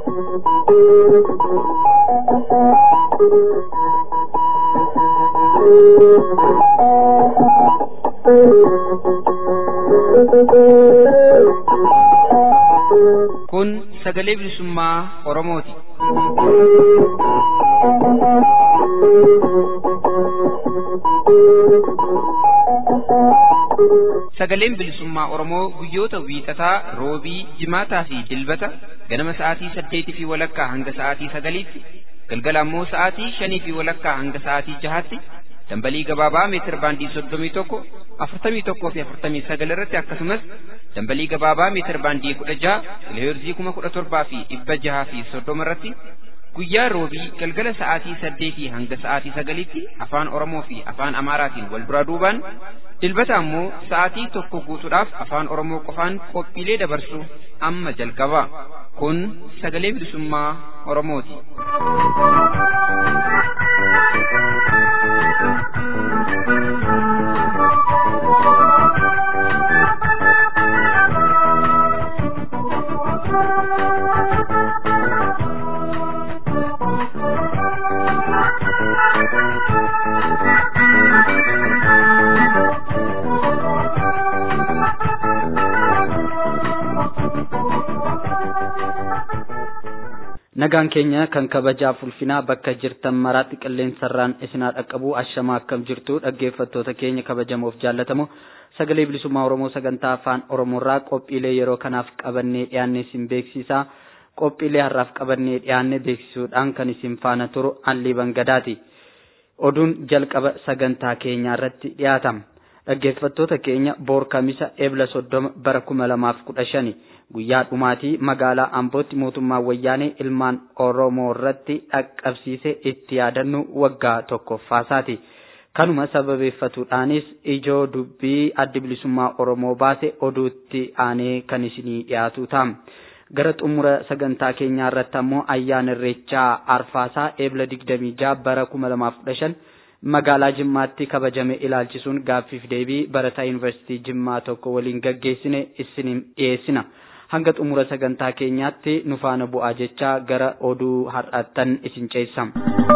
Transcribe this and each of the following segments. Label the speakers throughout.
Speaker 1: Kun sagalee bilisummaa Oromooti. Sagaleen bilisummaa Oromoo guyyoota wiixataa, roobii, jimaataa fi dilbata ganama sa'aatii 8:00 hanga sa'aatii 9:00, galgala ammoo sa'aatii 5:00 hanga sa'aatii 6:00 dambalii gabaabaa meetir baandii 31, 41 fi 49 irratti akkasumas dambalii gabaabaa meetir baandii 16, kiloheerzii 17,000 fi 630 irratti guyyaa roobii galgala sa'aatii 8 hanga sa'aatii 9tti afaan Oromoo fi afaan Amaaraatiin wal duraa duubaan dilbata ammoo sa'aatii 1 guutuudhaaf afaan Oromoo qofaan qophiilee dabarsu amma jalqaba. Kun sagalee bilisummaa Oromooti.
Speaker 2: Nagaan keenya kan kabajaaf ulfinaa bakka jirtan maraatti qilleensarraan isinaa dhaqqabu ashama akkam jirtu dhaggeeffattoota keenya kabajamoof jaallatamu sagalee bilisummaa Oromoo sagantaa afaan Oromoorraa qophiilee yeroo kanaaf qabannee dhiyaanne isin beeksisaa. Qophiilee har'aaf qabannee dhiyaanne beeksisuudhaan kan isin faana turu Allii Bangadaati. Oduun jalqaba sagantaa keenyaa irratti dhiyaatama. Dhaggeeffattoota keenya boor kamisa eebla 30 bara 2015 guyyaa dhumaatii magaalaa Ambootti mootummaa wayyaanee ilmaan Oromoo irratti dhaqqabsiise itti yaadannu waggaa tokkoffaasaati. Kanuma sababeeffatuudhaanis ijoo dubbii addi bilisummaa Oromoo baase oduutti aanee kan isinii dhiyaatu ta'a. Gara xumura sagantaa keenyaa irratti ammoo ayyaana Irreechaa Arfaasaa eebla 26 bara 2015 magaalaa Jimmaatti kabajame ilaalchisuun gaaffiif deebii barataa yuunivarsiitii Jimmaa tokko waliin gaggeessine isiniif dhiyeessina. Hanga xumura sagantaa keenyaatti nu faana bu'aa jechaa gara oduu har'aattan isin ceessam.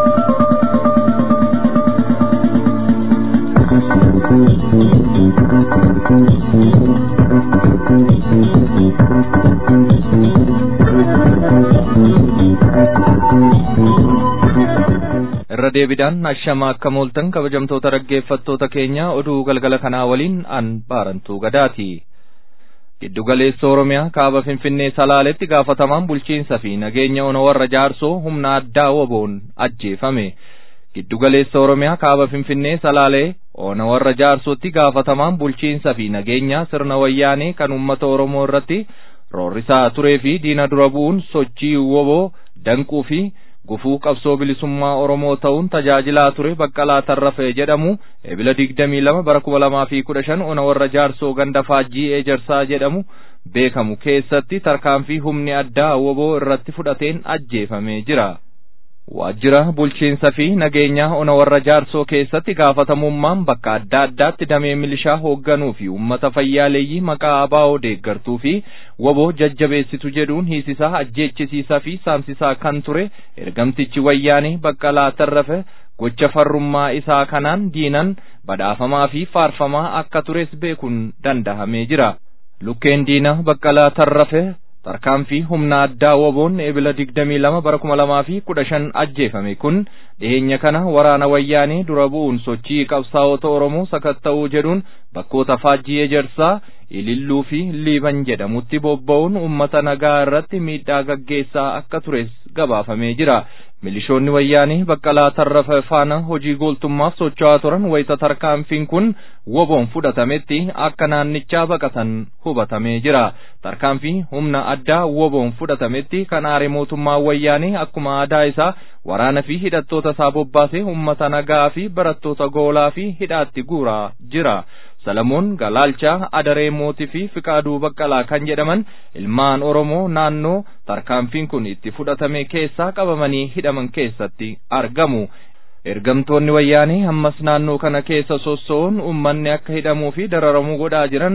Speaker 3: Irra deebiidhaan ashama akka mooltan kabajamtoota dhaggeeffattoota keenya oduu galgala kanaa waliin an Baarantuu Gadaati. Giddugaleessa Oromiyaa kaaba Finfinnee Salaaleetti gaafatamaan bulchiinsa fi nageenya ona warra jaarsoo humna addaa woboon ajjeefame. Giddugaleessa Oromiyaa kaaba Finfinnee Salaalee ona warra jaarsootti gaafatamaan bulchiinsa fi nageenya sirna wayyaanee kan uummata Oromoo irratti roorrisaa turee fi diina dura bu'uun sochii woboo danquu fi gufuu qabsoo bilisummaa Oromoo ta'uun tajaajilaa ture Baqqalaa Tarrafee jedhamu eebila 22 bara 2015 ona warra jaarsoo ganda Faajjii Ejersaa jedhamu beekamu keessatti tarkaanfii humni addaa woboo irratti fudhateen ajjeefamee jira. Waajjira bulchiinsa fi nageenya ona warra jaarsoo keessatti gaafatamummaan bakka adda addaatti damee milishaa hoogganuu fi uummata fayyaaleeyyii maqaa abaa'oo deeggartuu fi woboo jajjabeessitu jedhuun hiisisaa ajjeechisiisaa fi saamsisaa kan ture ergamtichi wayyaanee Baqqalaa Tarrafe gocha farrummaa isaa kanaan diinan badhaafamaa fi faarfamaa akka tures beekuun dandahamee jira. Lukkeen diina Baqqalaa Tarrafe tarkaanfii humna addaa woboon eebila 22 bara 2015 ajjeefame kun dhiyeenya kana waraana wayyaanee dura bu'uun sochii qabsaa'ota Oromoo sakatta'uu jedhuun bakkoota Faajjii Ejersaa, Ililluu fi Liiban jedhamutti bobba'uun uummata nagaa irratti miidhaa gaggeessaa akka tures gabaafamee jira. Milishoonni wayyaanee Baqqalaa Tarrafe faana hojii gooltummaaf socho'aa turan wayita tarkaanfiin kun woboon fudhatametti akka naannichaa baqatan hubatamee jira. Tarkaanfii humna addaa woboon fudhatametti kan aare mootummaa wayyaanee akkuma aadaa isaa waraana fi hidhattoota isaa bobbaasee uummata nagaa fi barattoota goolaa fi hidhaatti guuraa jira. Salamoon Galaalchaa, Adaree Mootii fi Fiqaaduu Baqqalaa kan jedhaman ilmaan Oromoo naannoo tarkaanfiin kun itti fudhatame keessaa qabamanii hidhaman keessatti argamu. Ergamtoonni wayyaanee ammas naannoo kana keessa sosso'uun uummanni akka hidhamuu fi dararamuu godhaa jiran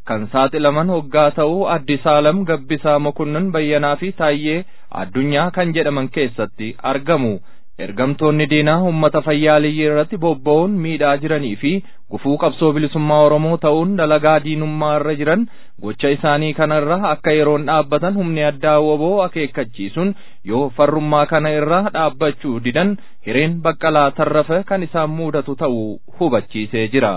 Speaker 3: kan saaxilaman hoggaa ta'uu Addisaalam Gabbisaa Mokonnon Bayyanaa fi Taayyee Addunyaa kan jedhaman keessatti argamu. Ergamtoonni diinaa uummata fayyaaliyyii irratti bobba'uun miidhaa jiranii fi gufuu qabsoo bilisummaa Oromoo ta'uun dalagaa diinummaa irra jiran gocha isaanii kanarra akka yeroon dhaabbatan humni addaa woboo akeekkachiisuun yoo farrummaa kana irra dhaabbachuu didan hireen Baqqalaa Tarrafa kan isaan mudatu ta'uu hubachiisee jira.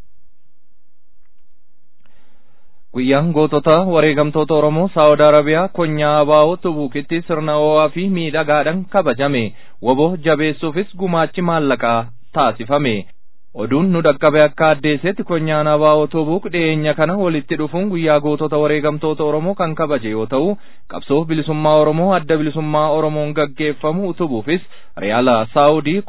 Speaker 3: Guyyaan gootota wareegamtoota Oromoo Saawud Arabiyaa konyaa Abaawoo Tubuukitti sirna ho'aa fi miidhagaadhaan kabajame. Woboo jabeessuufis gumaachi maallaqaa taasifame. Oduun nu dhaqqabe akka addeessetti konyaan Abaawoo Tubuuk dhiyeenya kana walitti dhufuun guyyaa gootota wareegamtoota Oromoo kan kabaje yoo ta'u, qabsoo bilisummaa Oromoo adda bilisummaa Oromoon gaggeeffamu utubuufis Riyaala Saawudii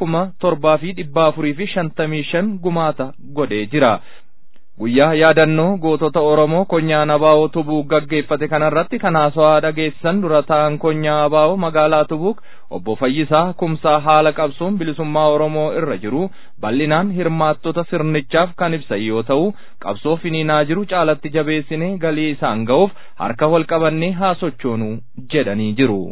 Speaker 3: 7,455 gumaata godhee jira. Guyyaa yaadannoo gootota Oromoo konyaan Abaawoo Tubuuk gaggeeffate kanarratti kan haasawaa dhageessan dura ta'an konyaa Abaawoo magaalaa Tubuuk obbo Fayyisaa Kumsaa haala qabsoon bilisummaa Oromoo irra jiru bal'inaan hirmaattota sirnichaaf kan ibsan yoo ta'u, qabsoo finiinaa jiru caalatti jabeessinee galii isaan ga'uuf harka wal qabannee haa sochoonu jedhanii jiru.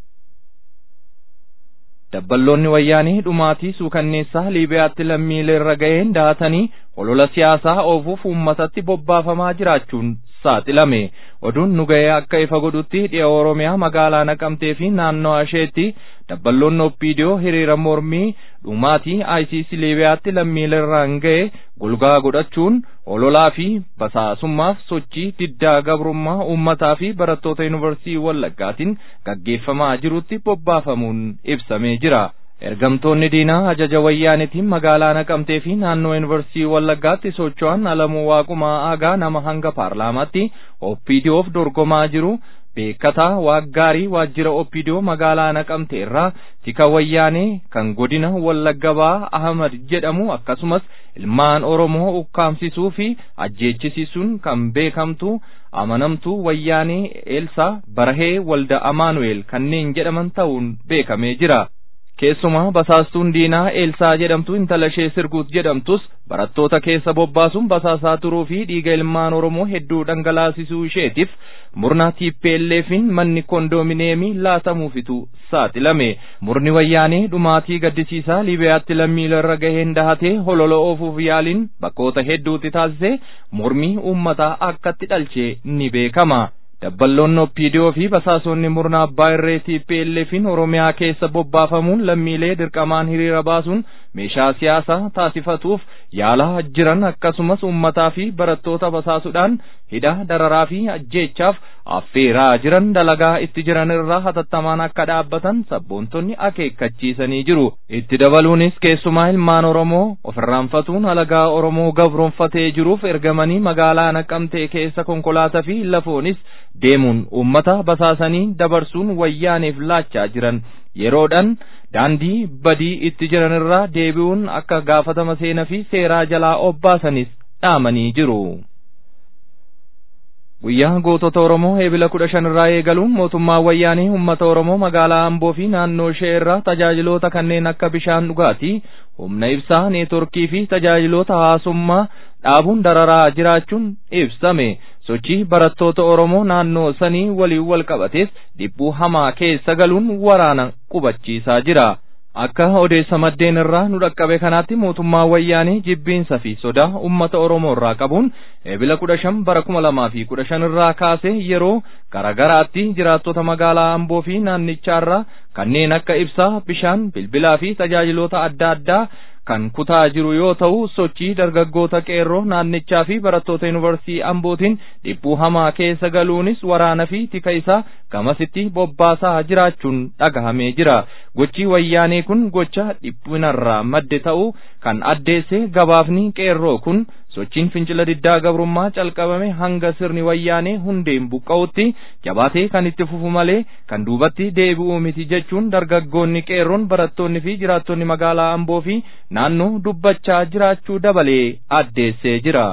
Speaker 3: Dabballoonni wayyaanii dhumaatii suukanneessaa Liibiyaatti lammiilee irra ga'een daatanii olola siyaasaa oofuuf uummatatti bobbaafamaa jiraachuun saaxilame. Oduun nu ga'ee akka ifa godhutti dhiya Oromiyaa magaalaa Naqamtee fi naannoo isheetti dabballoonni OPDO hiriira mormii dhumaatii ISIS Liibiyaatti lammiilee irraan ga'e golgaa godhachuun ololaa fi basaasummaaf sochii diddaa gabrummaa uummataa fi barattoota yuunivarsiitii Wallaggaatiin gaggeeffamaa jirutti bobbaafamuun ibsamee jira. Ergamtoonni diinaa ajaja wayyaanitiin magaalaa Naqamtee fi naannoo yuunivarsiitii Wallaggaatti socho'an Alamuu Waaqumaa Aagaa nama hanga paarlaamaatti OPDOf dorgomaa jiru. Beekataa Waaggaarii waajjira OPDO magaalaa Naqamtee irraa tika wayyaanee kan godina Wallaggabaa Ahmad jedhamu akkasumas ilmaan Oromoo ukkaamsisuu fi ajjeechisiisuun kan beekamtu amanamtuu wayyaanee Eelsaa Barahee Walda Amaanu'eel kanneen jedhaman ta'uun beekamee jira. Keessumaa basaastuun diinaa Eelsaa jedhamtu intala ishee Sirguut jedhamtus barattoota keessa bobbaasuun basaasaa turuu fi dhiiga ilmaan Oromoo hedduu dhangalaasisuu isheetiif murna TPLFin manni kondoomineemii laatamuufitu saaxilame. Murni wayyaanee dhumaatii gaddisiisaa Liibiyaatti lammiilee irra gaheen dahatee holola oofuuf yaaliin bakkoota hedduutti taasise mormii uummataa akkatti dhalchee ni beekama. Dabballoonni OPDO fi basaasonni murna abbaa irree TPLFin Oromiyaa keessa bobbaafamuun lammiilee dirqamaan hiriira baasuun meeshaa siyaasaa taasifatuuf yaalaa jiran akkasumas uummataa fi barattoota basaasuudhaan hidha dararaa fi ajjeechaaf affeeraa jiran dalagaa itti jiran irraa hatattamaan akka dhaabbatan sabboontonni akeekkachiisanii jiru. Itti dabaluunis keessumaa ilmaan Oromoo ofirraanfatuun alagaa Oromoo gabroonfatee jiruuf ergamanii magaalaa Naqamtee keessa konkolaataa fi lafoonis deemuun uummata basaasanii dabarsuun wayyaaneef laachaa jiran yeroodhaan daandii badii itti jiran irraa deebi'uun akka gaafatama seenaa fi seeraa jalaa obbaasanis dhaamanii jiru. Guyyaa gootota Oromoo eebila 15 irraa eegaluun mootummaa wayyaanii uummata Oromoo magaalaa Amboo fi naannoo ishee irraa tajaajiloota kanneen akka bishaan dhugaatii, humna ibsaa, neetworkii fi tajaajiloota hawaasummaa dhaabuun dararaa jiraachuun ibsame. Sochii barattoota Oromoo naannoo sanii waliin wal qabates dhibbuu hamaa keessa galuun waraana qubachiisaa jira. Akka odeessa maddeen irraa nu dhaqqabe kanaatti mootummaa wayyaanii jibbiinsa fi sodaa uummata Oromoo irraa qabuun eebila 15 bara 2015 irraa kaasee yeroo garagaraatti jiraattota magaalaa Amboo fi naannichaarraa kanneen akka ibsaa, bishaan, bilbilaa fi tajaajiloota adda addaa kan kutaa jiru yoo ta'u, sochii dargaggoota qeerroo naannichaa fi barattoota yuunivarsiitii Ambootiin dhibbuu hamaa keessa galuunis waraana fi tika isaa gamasitti bobbaasaa jiraachuun dhagahamee jira. Gochi wayyaanee kun gocha dhiphinarraa madde ta'uu kan addeesse gabaafni qeerroo kun sochiin fincila diddaa gabrummaa calqabame hanga sirni wayyaanee hundeen buqqa'utti jabaatee kan itti fufu malee kan duubatti deebi'uu miti jechuun dargaggoonni qeerroon barattoonni fi jiraattonni magaalaa Amboo fi naannoo dubbachaa jiraachuu dabalee addeessee jira.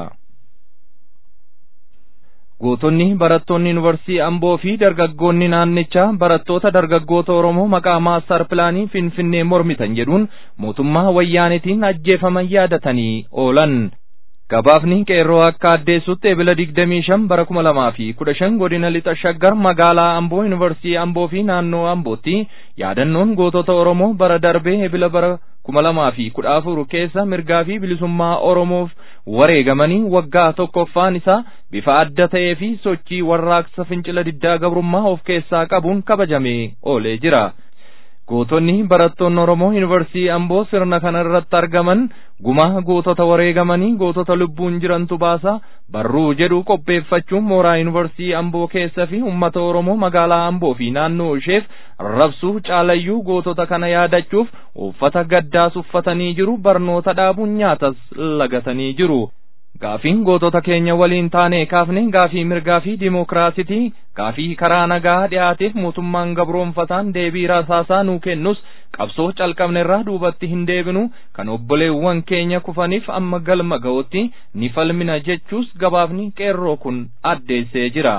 Speaker 3: Gootonni barattoonni yuunivarsiitii Amboo fi dargaggoonni naannichaa barattoota dargaggoota Oromoo maqaa maaster pilaanii Finfinnee mormitan jedhuun mootummaa wayyaanitiin ajjeefaman yaadatanii oolan. Gabaafni qeerroo akka addeessutti ebila 25 bara 2015 godina lixa shaggar magaalaa Amboo Yuunivarsiitii Amboo fi naannoo Ambootti yaadannoon gootota Oromoo bara darbee ebila bara 2014 keessa mirgaa fi bilisummaa Oromoof wareegamanii waggaa tokkoffaan isaa bifa adda ta'ee fi sochii warraaqsa fincila diddaa gabrummaa of keessaa qabuun kabajamee oolee jira. Gootonni barattoonni Oromoo Yuunivarsiitii Amboo sirna kana irratti argaman gumaa gootota wareegamanii gootota lubbuun jirantu baasa barruu jedhu qopheeffachuun mooraa Yuunivarsiitii Amboo keessa fi uummata Oromoo magaalaa Amboo fi naannoo isheef rabsuu caalayyuu gootota kana yaadachuuf uffata gaddaas uffatanii jiru barnoota dhaabuun nyaatas lagatanii jiru. Gaafiin gootota keenya waliin taanee kaafne gaafii mirgaa fi dimookiraasitii gaafii karaa nagaa dhiyaateef mootummaan gabroonfataan deebii rasaasaa nuu kennus qabsoo calqabnerraa duubatti hin deebinu kan obboleewwan keenya kufaniif amma galma ga'utti ni falmina jechuus gabaafni qeerroo kun addeessee jira.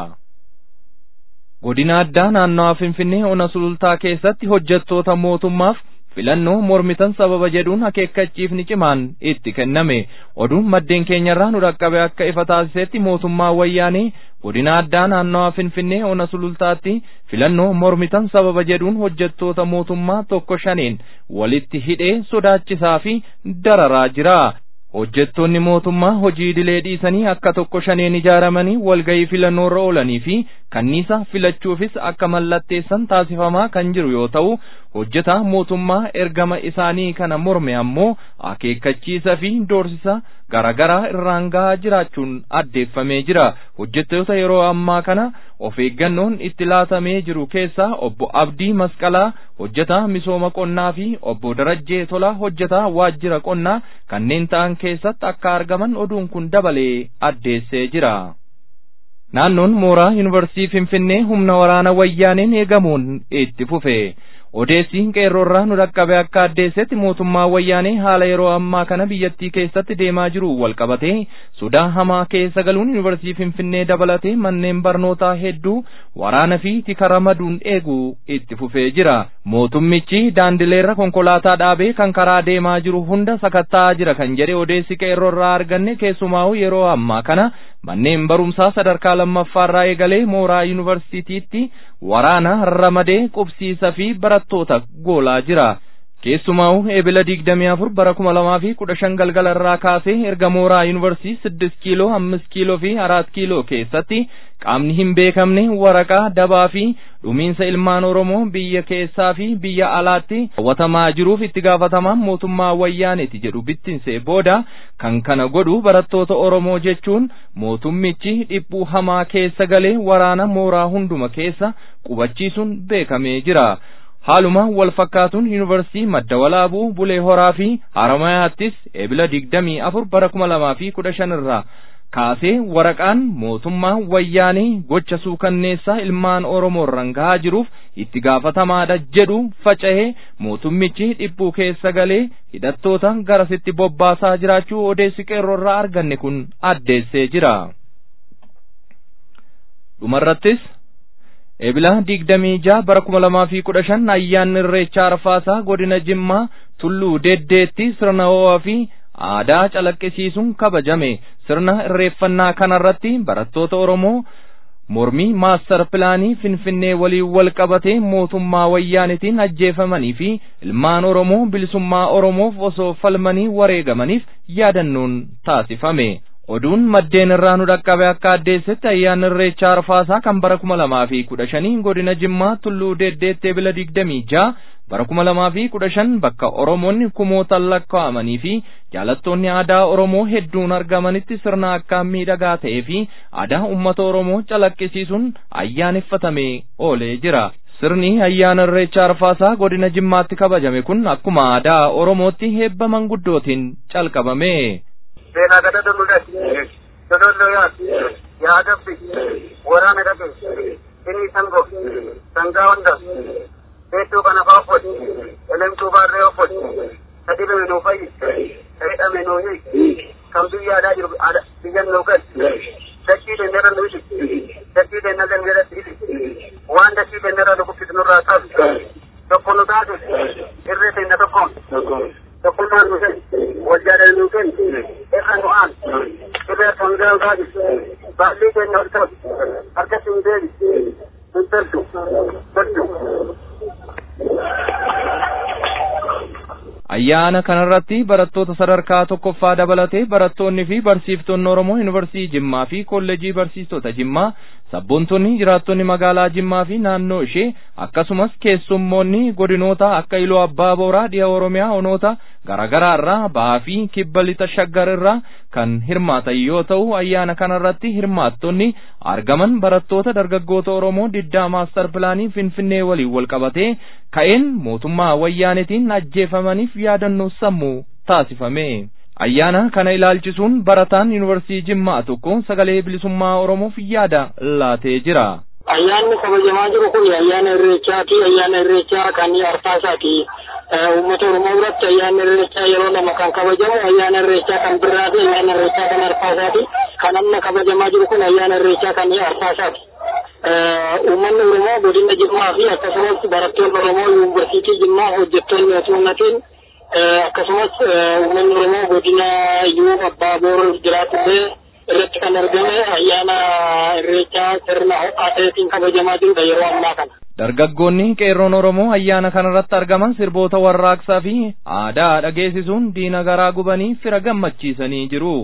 Speaker 3: Godina addaa naannawaa Finfinnee Ona Sulultaa keessatti hojjettoota mootummaaf filannoo mormitan sababa jedhuun akeekkachiifni cimaan itti kenname. Oduun maddeen keenyarraa nu dhaqqabe akka ifa taasisetti mootummaa wayyaanee godina addaa naannawaa Finfinnee Ona Sulultaatti filannoo mormitan sababa jedhuun hojjettoota mootummaa tokko shaneen walitti hidhee sodaachisaa fi dararaa jira. Hojjettoonni mootummaa hojii idilee dhiisanii akka tokko shaneen ijaaramanii walgahii filannoorra oolanii fi kanniisa filachuufis akka mallatteessan taasifamaa kan jiru yoo ta'u, hojjetaa mootummaa ergama isaanii kana morme ammoo akeekkachiisa fi doorsisa garaagaraa irraan gahaa jiraachuun addeeffamee jira. Hojjettoota yeroo ammaa kana of eeggannoon itti laatamee jiru keessaa obbo Abdii Masqalaa hojjetaa misooma qonnaa fi obbo Darajjee Tolaa hojjetaa waajjira qonnaa kanneen ta'an keessatti akka argaman oduun kun dabalee addeessee jira. Naannoon mooraa Yuunivarsiitii Finfinnee humna waraana wayyaaneen eegamuun itti fufe. Odeessiin qeerroorraa nu dhaqqabe akka addeessetti mootummaa wayyaanee haala yeroo ammaa kana biyyattii keessatti deemaa jiru walqabatee sodaa hamaa keessa galuun Yuunivarsiitii Finfinnee dabalatee manneen barnootaa hedduu waraana fi tika ramaduun eeguu itti fufee jira. Mootummichi daandileerra konkolaataa dhaabee kan karaa deemaa jiru hunda sakatta'aa jira kan jedhe odeessi qeerroorraa arganne keessumaa'u yeroo ammaa kana manneen barumsaa sadarkaa lammaffaarraa eegalee mooraa Yuunivarsiitiitti waraana ramadee qubsiisa fi barattoota goolaa jira. Keessumaa'u ebila 24 bara 2015 galgala irraa kaasee erga mooraa Yuunivarsiitii 6 kiiloo 5 kiiloo fi 4 kiiloo keessatti qaamni hin beekamne waraqaa dabaa fi dhumiinsa ilmaan Oromoo biyya keessaa fi biyya alaatti hawwatamaa jiruuf itti gaafatamaan mootummaa wayyaaneeti jedhu bittinsee booda kan kana godhu barattoota Oromoo jechuun mootummichi dhiphuu hamaa keessa galee waraana mooraa hunduma keessa qubachiisuun beekamee jira. Haaluma wal fakkaatuun Yuunivarsiitii Madda Walaabuu Bulee Horaa fi Haramayaattis ebila 24 bara 2015 irraa kaasee waraqaan mootummaa wayyaanee gocha suukanneessaa ilmaan Oromoo irraan gahaa jiruuf itti gaafatamaadha jedhu faca'ee mootummichi dhiphuu keessa galee hidhattoota garasitti bobbaasaa jiraachuu odeessi qeerroorraa arganne kun addeessee jira. Dhumarrattis ebila 26 bara 2015 ayyaanni Irreechaa Arfaasaa godina Jimmaa Tulluu Deddeetti sirna ho'aa fi aadaa calaqqisiisuun kabajame. Sirna irreeffannaa kanarratti barattoota Oromoo mormii maastar pilaanii Finfinnee waliin wal qabatee mootummaa wayyaanitiin ajjeefamanii fi ilmaan Oromoo bilisummaa Oromoof osoo falmanii wareegamaniif yaadannoon taasifame. Oduun maddeen irraa nu dhaqqabe akka addeessetti ayyaanni Irreechaa Arfaasaa kan bara 2015 godina Jimmaa Tulluu Deddeetti ebila 26 bara 2015 bakka Oromoonni kumootaan lakkaa'amanii fi jaalattoonni aadaa Oromoo hedduun argamanitti sirna akkaan miidhagaa ta'ee fi aadaa uummata Oromoo calaqqisiisuun ayyaaneffatamee oolee jira. Sirni ayyaana Irreechaa Arfaasaa godina Jimmaatti kabajame kun akkuma aadaa Oromootti heebba manguddootiin calqabame.
Speaker 4: Sena gada duludat, doloyat, yaadabbi, warana dabe, ini sango, sangawanda, betu kana fafot, elemtu barre ofot, sadibe menu fayi, sayda menu hi, kamdu yada jiru ada bijan nokat, daki de nera nuisi, daki de nera nera tili, wan daki de nera luku fitnur ratas, tokko nutatu, irre te na tokko, tokkummaan nu kenni wal jaalala nu kenni eeqa nu aan dhibee sangaa baadi baallii keenya ol ta'u harkatti hin deebi hin tolchu tolchu.
Speaker 3: Ayyaana kanarratti barattoota sadarkaa tokkoffaa dabalatee barattoonni fi barsiiftonni Oromoo Yuunivarsiitii Jimmaa fi Kolleejii Barsiistota Jimmaa, sabboontonni jiraattonni magaalaa Jimmaa fi naannoo ishee akkasumas keessummoonni godinoota akka Iluu Abbaa Booraa dhiha Oromiyaa onoota garaagaraa irraa bahaa fi kibba lixa Shaggar irraa kan hirmaatan yoo ta'u, ayyaana kanarratti hirmaattonni argaman barattoota dargaggoota Oromoo diddaa maastar pilaanii Finfinnee waliin wal qabatee ka'een mootummaa wayyaanetiin ajjeefamaniif yaadannoo sammuu taasifame. Ayyaana kana ilaalchisuun barataan Yuunivarsiitii Jimmaa tokko sagalee bilisummaa Oromoof yaada laatee jira.
Speaker 5: Ayyaanni kabajamaa jiru kun ayyaana Irreechaati. Ayyaana Irreechaa kan Arfaasaati. Uummata Oromoo biratti ayyaanni Irreechaa yeroo lama kan kabajamu, ayyaana Irreechaa kan Birraati, ayyaana Irreechaa kan Arfaasaati. Kan amma kabajamaa jiru kun ayyaana Irreechaa kan Arfaasaati. Uummanni Oromoo godina Jimmaa fi akkasumas barattoonni Oromoo Yuunivarsiitii Jimmaa hojjettoonni asuunnatiin akkasumas uummanni Oromoo godina Iluu Abbaa Booraa jiraatullee irratti kan argame ayyaana Irreechaa sirna ho'aa ta'eetiin kabajamaa jirudha yeroo ammaa kana.
Speaker 3: Dargaggoonni qeerroon Oromoo ayyaana kanarratti argaman sirboota warraaqsaa fi aadaa dhageessisuun diina garaa gubanii fira gammachiisanii jiru.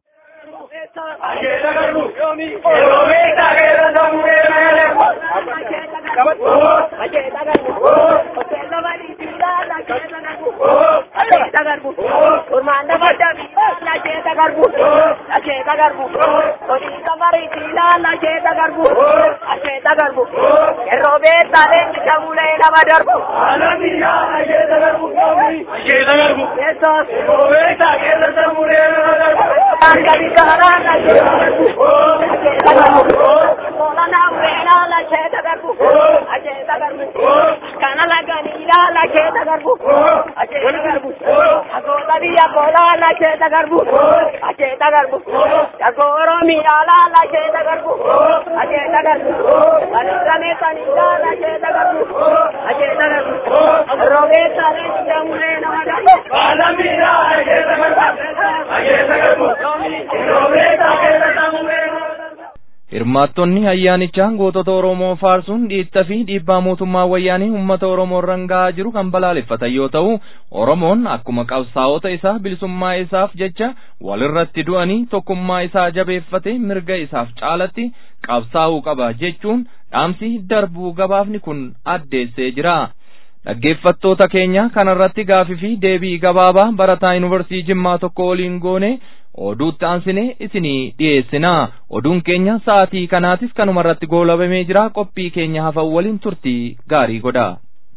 Speaker 3: Hirmaattonni ayyaanichaa gootota Oromoo faarsuun dhiitta fi dhiibbaa mootummaa wayyaanii uummata Oromoo rangaa jiru kan balaaleffatan yoo ta'u, Oromoon akkuma qabsaa'ota isaa bilisummaa isaaf jecha walirratti du'anii tokkummaa isaa jabeeffatee mirga isaaf caalatti qabsaa'uu qaba jechuun dhaamsi darbuu gabaafni kun addeessee jira. Dhaggeeffattoota keenya kanarratti gaafii fi deebii gabaabaa barataa Yuunivarsiitii Jimmaa tokko waliin goone oduutti aansinee isinii dhiyeessina. Oduun keenya sa'aatii kanaatis kanuma irratti goolabamee jira. Qophii keenya hafan waliin turtii gaarii godha.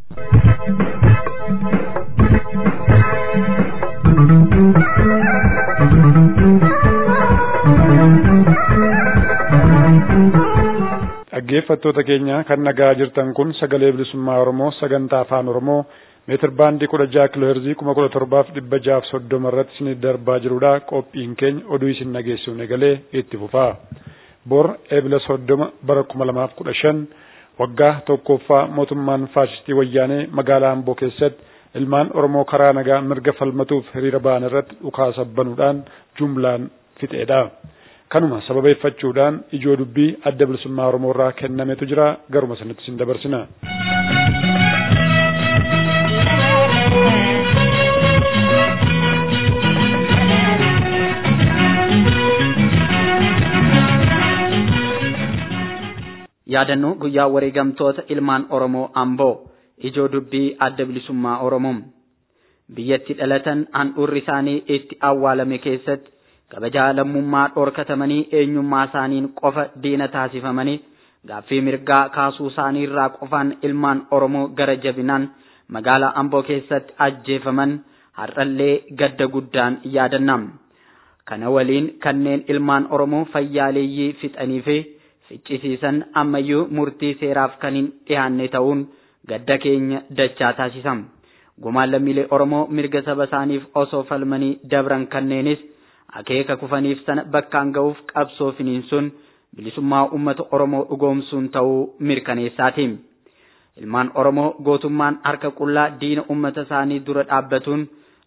Speaker 6: Dhaggeeffattoota keenya kan nagaa jirtan kun sagalee bilisummaa Oromoo sagantaa afaan Oromoo meetir baandii 16 kiloheerzii 1730 irratti isin darbaa jirudha. Qophiin keenya oduu isin nageessuun egalee itti fufaa. Bor eebila 30 bara 2015 waggaa tokkoffaa mootummaan faashistii wayyaanee magaalaa Amboo keessatti ilmaan Oromoo karaa nagaa mirga falmatuuf hiriira ba'an irratti dhukaasa banuudhaan jumlaan fixeedha. Kanuma sababeeffachuudhaan ijoo dubbii adda bilisummaa Oromoo irraa kennametu jira. Garuma sanatti isin dabarsina.
Speaker 2: Yaadannoo guyyaa wareegamtoota ilmaan Oromoo Amboo ijoo dubbii adda bilisummaa Oromoo biyyatti dhalatan handhuurri isaanii itti awwaalame keessatti kabajaa lammummaa dhorkatamanii eenyummaa isaaniin qofa diina taasifamanii gaaffii mirgaa kaasuu isaanii irraa qofaan ilmaan Oromoo gara jabinaan magaalaa Amboo keessatti ajjeefaman har'allee gadda guddaan yaadannam. Kana waliin kanneen ilmaan Oromoo fayyaaleeyyii fixanii fi ficcisiisan ammayyuu murtii seeraaf kan hin dhiyaanne ta'uun gadda keenya dachaa taasisam. Gumaan lammiilee Oromoo mirga saba isaaniif osoo falmanii dabran kanneenis akeeka kufaniif sana bakkaan ga'uuf qabsoo finiinsuun bilisummaa uummata Oromoo dhugoomsuun ta'uu mirkaneessaati. Ilmaan Oromoo gootummaan harka qullaa diina uummata isaanii dura dhaabbatuun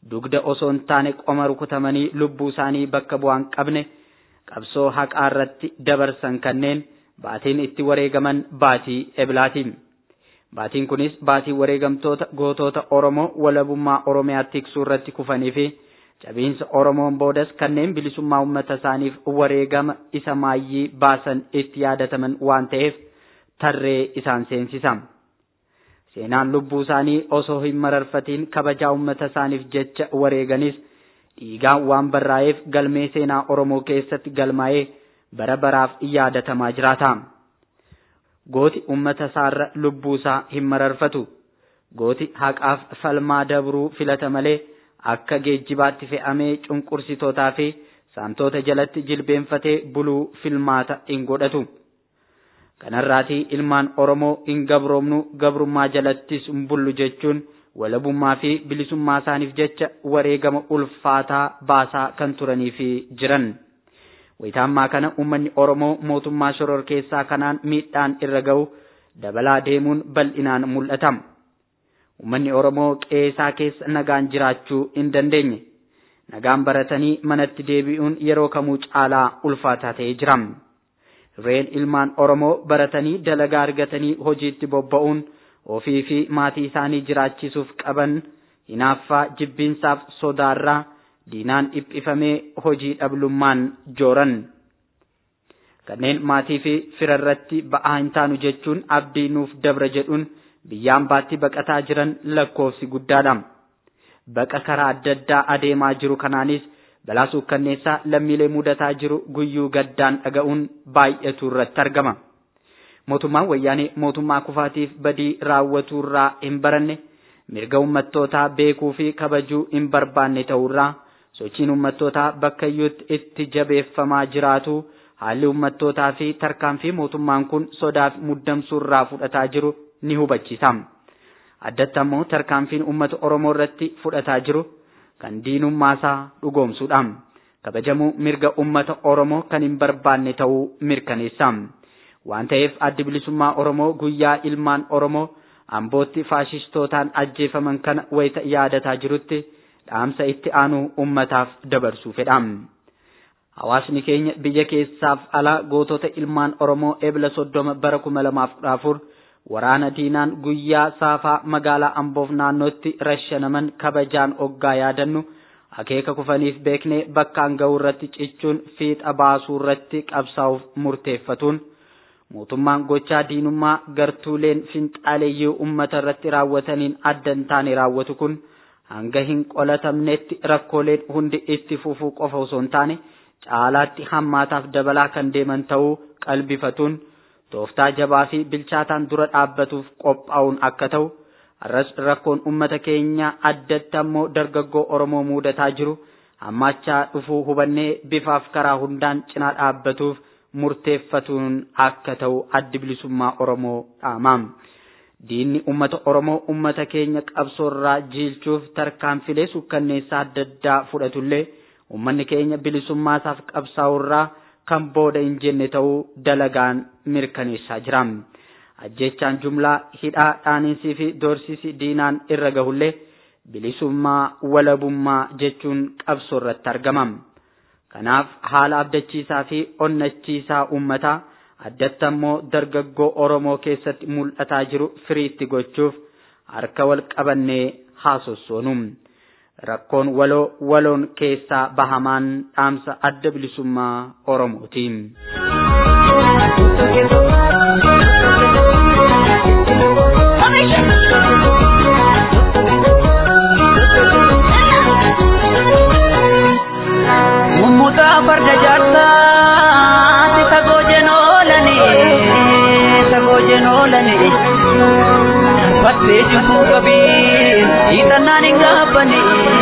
Speaker 2: dugda osoo hin taane qoma rukutamanii lubbuu isaanii bakka bu'aan qabne qabsoo haqaa irratti dabarsan kanneen baatiin itti wareegaman baatii Eblaati. Baatiin kunis baatii wareegamtoota gootota Oromoo walabummaa Oromiyaa tiksuu irratti kufanii fi cabiinsa Oromoon boodas kanneen bilisummaa uummata isaaniif wareegama isa maayyii baasan itti yaadataman waan ta'eef tarree isaan seensisa. Seenaan lubbuu isaanii osoo hin mararfatiin kabajaa uummata isaaniif jecha wareeganis dhiigaan waan barraa'eef galmee seenaa Oromoo keessatti galmaa'ee bara baraaf yaadatamaa jiraata. Gooti uummata isaarra lubbuu isaa hin mararfatu. Gooti haqaaf falmaa dabruu filata malee akka geejjibaatti fe'amee cunqursitootaa fi saamtota jalatti jilbeenfatee buluu filmaata hin godhatu. Kanarraatii ilmaan Oromoo hin gabroomnu gabrummaa jalattis hin bullu jechuun walabummaa fi bilisummaa isaaniif jecha wareegama ulfaataa baasaa kan turanii fi jiran. Wayitaammaa kana uummanni Oromoo mootummaa shororkeessaa kanaan miidhaan irra ga'u dabalaa deemuun bal'inaan mul'ata. Uummanni Oromoo qeesaa keessa nagaan jiraachuu hin dandeenye. Nagaan baratanii manatti deebi'uun yeroo kamuu caalaa ulfaataa ta'ee jira. Reen ilmaan Oromoo baratanii dalagaa argatanii hojiitti bobba'uun ofii fi maatii isaanii jiraachisuuf qaban hinaaffaa jibbiinsaaf sodaarraa diinaan dhiphifamee hojii dhablummaan jooran. Kanneen maatii fi firarratti ba'aa hin taanu jechuun abdii nuuf dabra jedhuun biyyaan baatti baqataa jiran lakkoofsi guddaadha. Baqa karaa adda addaa adeemaa jiru kanaanis balaa suukkanneessaa lammiilee mudataa jiru guyyuu gaddaan dhaga'uun baay'atu irratti argama. Mootummaan wayyaanee mootummaa kufaatiif badii raawwatuurraa hin baranne mirga uummattootaa beekuu fi kabajuu hin barbaanne ta'uurraa sochiin uummattootaa bakka iyyuutti itti jabeeffamaa jiraatu haalli uummattootaa fi tarkaanfii mootummaan kun sodaaf muddamsuurraa fudhataa jiru ni hubachiisa. Addatti ammoo tarkaanfiin uummata Oromoo irratti fudhataa jiru kan diinummaasaa dhugoomsuudha. Kabajamuu mirga uummata Oromoo kan hin barbaanne ta'uu mirkaneessa. Waan ta'eef addi bilisummaa Oromoo guyyaa ilmaan Oromoo Ambootti faashistootaan ajjeefaman kana wayita yaadataa jirutti dhaamsa itti aanu ummataaf dabarsuu fedha. Hawaasni keenya biyya keessaaf alaa gootota ilmaan Oromoo Ebla 30 bara 2014 waraana diinaan guyyaa saafaa magaalaa Amboof naannootti rashanaman kabajaan oggaa yaadannu akeeka kufaniif beeknee bakkaan ga'uu irratti cichuun fiixa baasuu irratti qabsaa'uuf murteeffatuun mootummaan gochaa diinummaa gartuuleen finxaaleeyyii uummata irratti raawwataniin adda hin taane raawwatu kun hanga hin qolatamnetti rakkooleen hundi itti fufuu qofa osoo hin taane caalaatti hammaataaf dabalaa kan deeman ta'uu qalbifatuun tooftaa jabaa fi bilchaataan dura dhaabbatuuf qophaa'uun akka ta'u arras rakkoon uummata keenya addatti ammoo dargaggoo Oromoo mudataa jiru hammaachaa dhufuu hubannee bifaaf karaa hundaan cinaa dhaabbatuuf murteeffatuun akka ta'u addi bilisummaa Oromoo dhaamam. Diinni uummata Oromoo uummata keenya qabsoorraa jiilchuuf tarkaanfilee sukkanneessaa adda addaa fudhatullee uummanni keenya bilisummaasaaf qabsaa'urraa kan booda hin jenne ta'uu dalagaan mirkaneessaa jira. Ajjechaan jumlaa hidhaa dhaaniinsii fi doorsisi diinaan irra gahullee bilisummaa walabummaa jechuun qabsoorratti argama. Kanaaf haala abdachiisaa fi onnachiisaa uummataa addatti ammoo dargaggoo Oromoo keessatti mul'ataa jiru firiitti gochuuf harka wal qabannee haasossoonu. Rakkoon waloon keessaa bahamaan dhaamsa adda bilisummaa Oromooti.
Speaker 7: Mummuta farda jaarsa sagojenolani batte jumbu gabi itanani gapani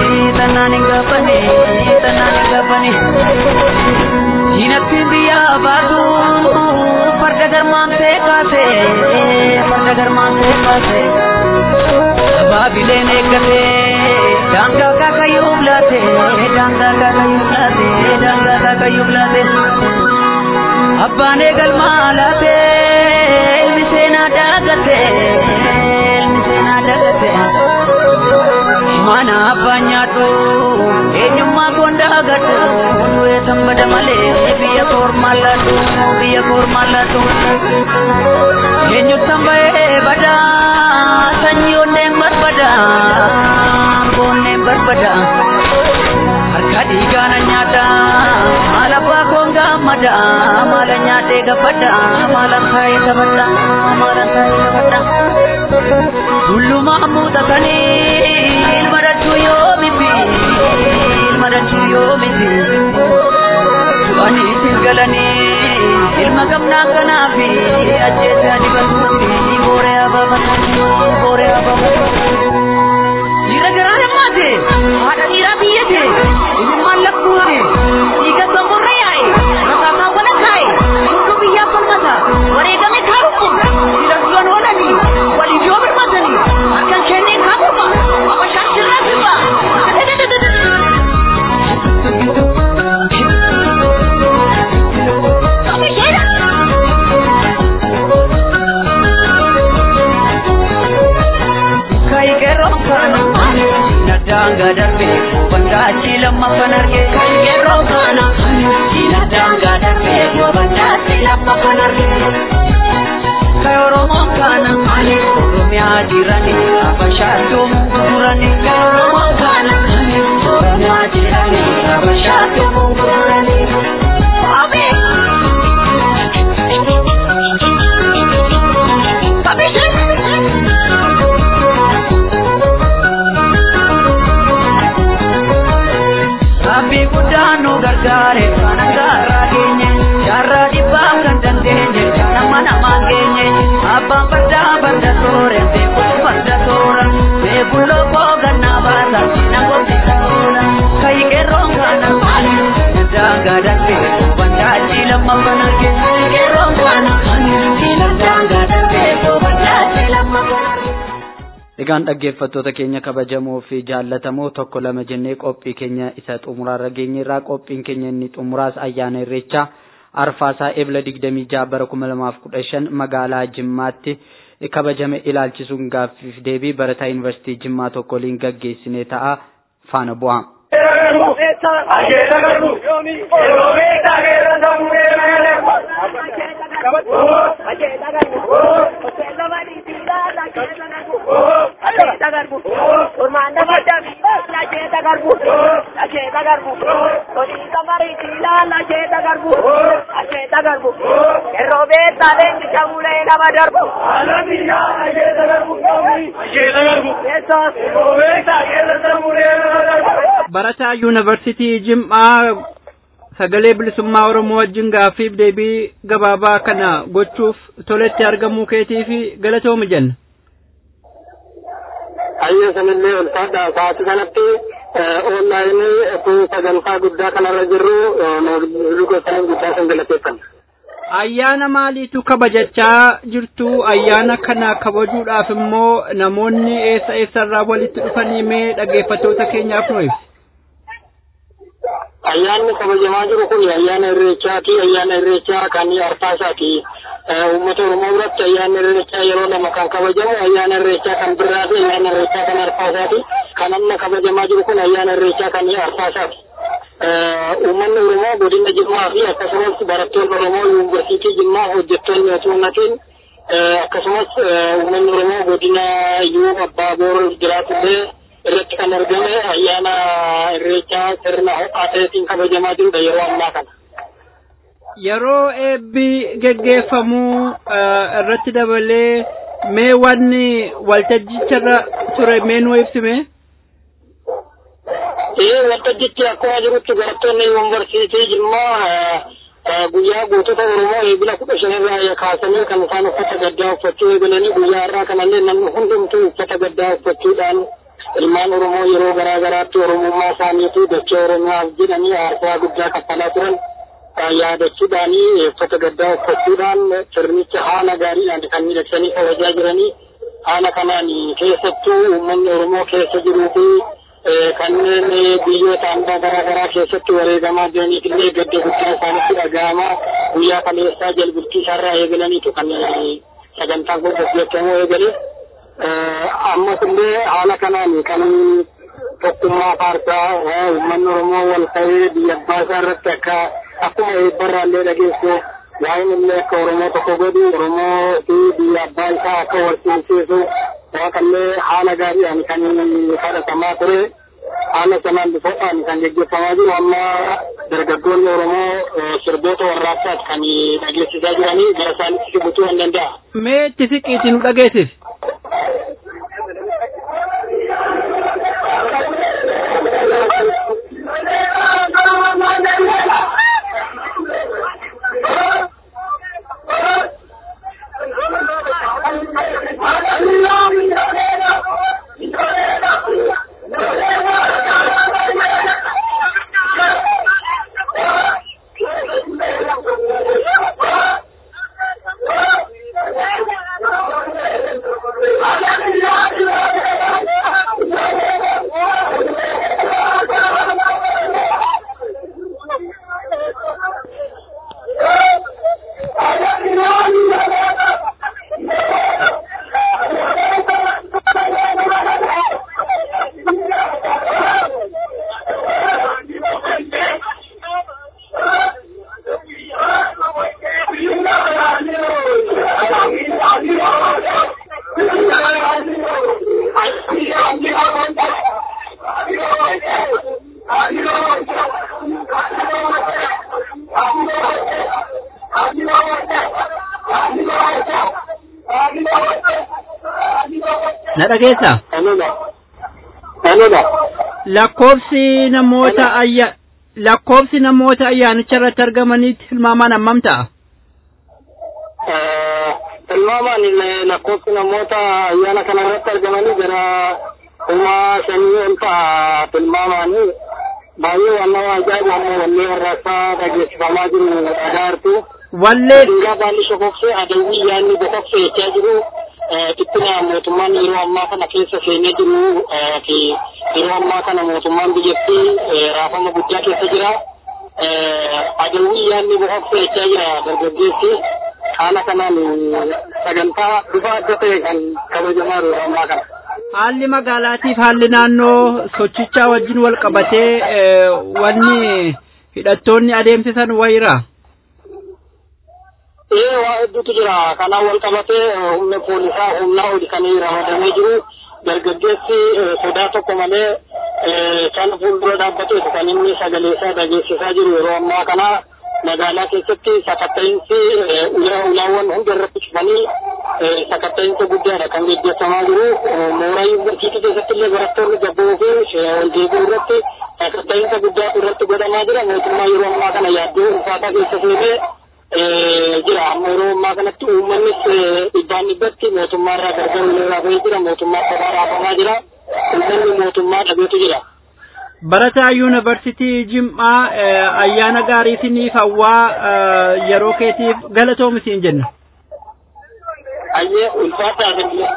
Speaker 7: jinatti biya badu farda garman se kase babile ne kase danga ka kayublate abbane galmalate misena dagate mana banya jiraatu eenyummaa gonda agadhu nuyi sambada malee biyya kormallatu eenyu sambaye bada sanyoonne barbada bonne barbada harka diigana nyaata mala bakonga mada mala nyaate gabada mala kai tabada Dulu mahmuda tani ilmadatu yo bibi Tuani singalani ilma gamna kanafi ajeta dibatuti bore ababa Ira garane mate ada ira biyete ini malakuri iga sambore ai rasa wala kai kudu biya pamata ore game kharukum ira juan wala ni wali jober matani akan chene khabuma apa shashira siba kai kero kana nadanga darbe banda chilamma panarge kai kero kana nadanga darbe banda chilamma panarge kai oromo kana oromia jirani abashatu murani kai oromo kana oromia jirani abashatu murani abe Rabbi kudanu gargare kana gara genye jarra dibakan dandenye nama genye apa benda sore te benda sora te bulo bogan nabata nago bisora kai gerongana jaga dape benda cilam mabanage gerongana jaga dape benda cilam mabanage
Speaker 2: Egaan dhaggeeffattoota keenya kabajamoo fi jaallatamoo tokko lama jennee qophii keenya isa xumuraarra geenyerraa qophiin keenya inni xumuraas ayyaana irreechaa arfaasaa ebla 26 bara 2015 magaalaa Jimmaatti kabajame ilaalchisuun gaaffiif deebii barataa yuunivarsiitii Jimmaa tokko waliin gaggeessine ta'a faana bu'aa.
Speaker 8: Barataa Yuunivarsiitii Jimmaa sagalee bilisummaa Oromoo wajjin gaaffiif deebii gabaabaa kana gochuuf toletti argamuu keetii fi galatooma jenna.
Speaker 5: Ayyo sanillee ulfaadha sa'aatii kanatti onlaayinii kun sagantaa guddaa kanarra jirru lugootanii guddaa san galateeffanna.
Speaker 8: Ayyaana maaliitu kabajachaa jirtu? Ayyaana kana kabajuudhaaf immoo namoonni eessarraa walitti dhufanii mee dhaggeeffattoota keenyaaf nu ibsi.
Speaker 5: Ayyaanni kabajamaa jiru kun ayyaana irreechaati. Ayyaana irreechaa kan arfaasaati. Uummata Oromoo biratti ayyaanni irreechaa yeroo lama kan kabajamu ayyaana irreechaa kan birraa fi ayyaana irreechaa kan arfaasaati. Kan amma kabajamaa jiru kun ayyaana irreechaa kan arfaasaati. Uummanni Oromoo godina Jimmaa fi akkasumas barattoonni Oromoo yuunivarsiitii Jimmaa hojjettoonni mootummatiin akkasumas uummanni Oromoo godina Iyyuu Abbaa Boor jiraatullee irratti kan argame ayyaana irreechaa sirna ho'aa ta'eetiin kabajamaa jirudha yeroo ammaa kana.
Speaker 8: Yeroo eebbi geggeeffamuu irratti dabalee mee wanni waltajjicharra ture mee nu ibsime?
Speaker 5: Waltajjichi akkuma jirutti barattoonni yuunivarsiitii Jimmaa guyyaa gootota Oromoo eebila 15 irraa kaasanii kan isaan uffata gaddaa uffachuu eegalanii guyyaa har'aa kanallee namni hundumtuu uffata gaddaa uffachuudhaan ilmaan Oromoo yeroo garaa garaatti Oromummaa isaaniitii dachee Oromiyaaf jedhanii aarsaa guddaa kaffalaa turan yaadachuudhaanii uffata gaddaa uffachuudhaan sirnicha haala gaariidhaan kan miidhagsanii kabajaa jiranii haala kanaan keessattuu uummanni Oromoo keessa jiruu fi kanneen biyyoota ambaa garaa garaa keessatti wareegamaa jiraniifillee gadda guddaa isaanitti dhaga'amaa guyyaa kaleessaa jalbultii isaarraa eegalaniitu kan sagantaan kun gaggeeffamuu eegale. Ammas illee haala kanaan kan tokkummaa paartaa uummanni Oromoo wal ta'ee biyya abbaa isaa irratti akkuma eebbarraallee dhageessu waa'een illee akka Oromoo tokko godhu Oromoo fi biyya abbaa isaa akka wal simsiisu waaqallee haala gaariidhaan kan kadhatamaa ture. Haala sanaan bifoodhaan kan gaggeeffamaa jiru amma dargaggoonni Oromoo sirboota warraaqsaati kan dhageessisaa jiranii gara isaaniitti sibutuu hin danda'a.
Speaker 8: Mee itti siqiitii nu dhageessisi. Na dhageessa? Lakkoofsi namoota ayyaanicha irratti argamanitti tilmaamaan hammam ta'a?
Speaker 5: Tilmaamaan lakkoofsi namoota ayyaana kana irratti argamanii gara 5,000 ol ta'a tilmaamaan. Baay'ee waan nama ajaa'ibu ammoo wallee warraaqsaa dhageessifamaa jiru dhagaartu.
Speaker 8: Wallee
Speaker 5: Dingaa baalli shokoksee adawwii yaanni bokoksee jechaa jiru. Tippina mootummaan yeroo ammaa kana keessa seenee jiru fi yeroo ammaa kana mootummaan biyyattii raafama guddaa keessa jira. Adawwii yaanni bokoksee jechaa jira dargaggeessi. Haala kanaan sagantaa bifa adda ta'e kan kabajamaa jiru yeroo ammaa kana.
Speaker 8: haalli magaalaatiif haalli naannoo sochichaa wajjin wal qabatee wanni hidhattoonni adeemsisan wayira.
Speaker 5: Waa hedduutu jira. Kanaan wal qabatee humna poolisaa humnaa ol kan ramadamee jiru. Dargaggeessi sodaa tokko malee kan fuuldura dhaabbatee kan inni sagalee isaa dhageessisaa jiru yeroo ammaa kana magaalaa keessatti sakatta'insi ulaawwan hunda irratti cufanii sakatta'insa guddaadha kan gaggeeffamaa jiru. Mooraa yuunivarsiitii keessatti illee barattoonni gabboo fi waldeeguu irratti sakatta'insa guddaatu irratti godhamaa jira. Mootummaa yeroo ammaa kana yaaddoo ulfaataa keessa seenee jira. Amma yeroo ammaa kanatti uummannis dhibbaan dhibbatti mootummaa irraa gargar illee raafamee jira. Mootummaa kophaa raafamaa jira. Uummanni mootummaa dhabeetu jira.
Speaker 8: Barataa yuunivarsiitii Jim'aa ayyaana gaariitiniif hawwaa yeroo keetiif galatoomi siin jenna.
Speaker 5: Ayyee ulfaataa gadi.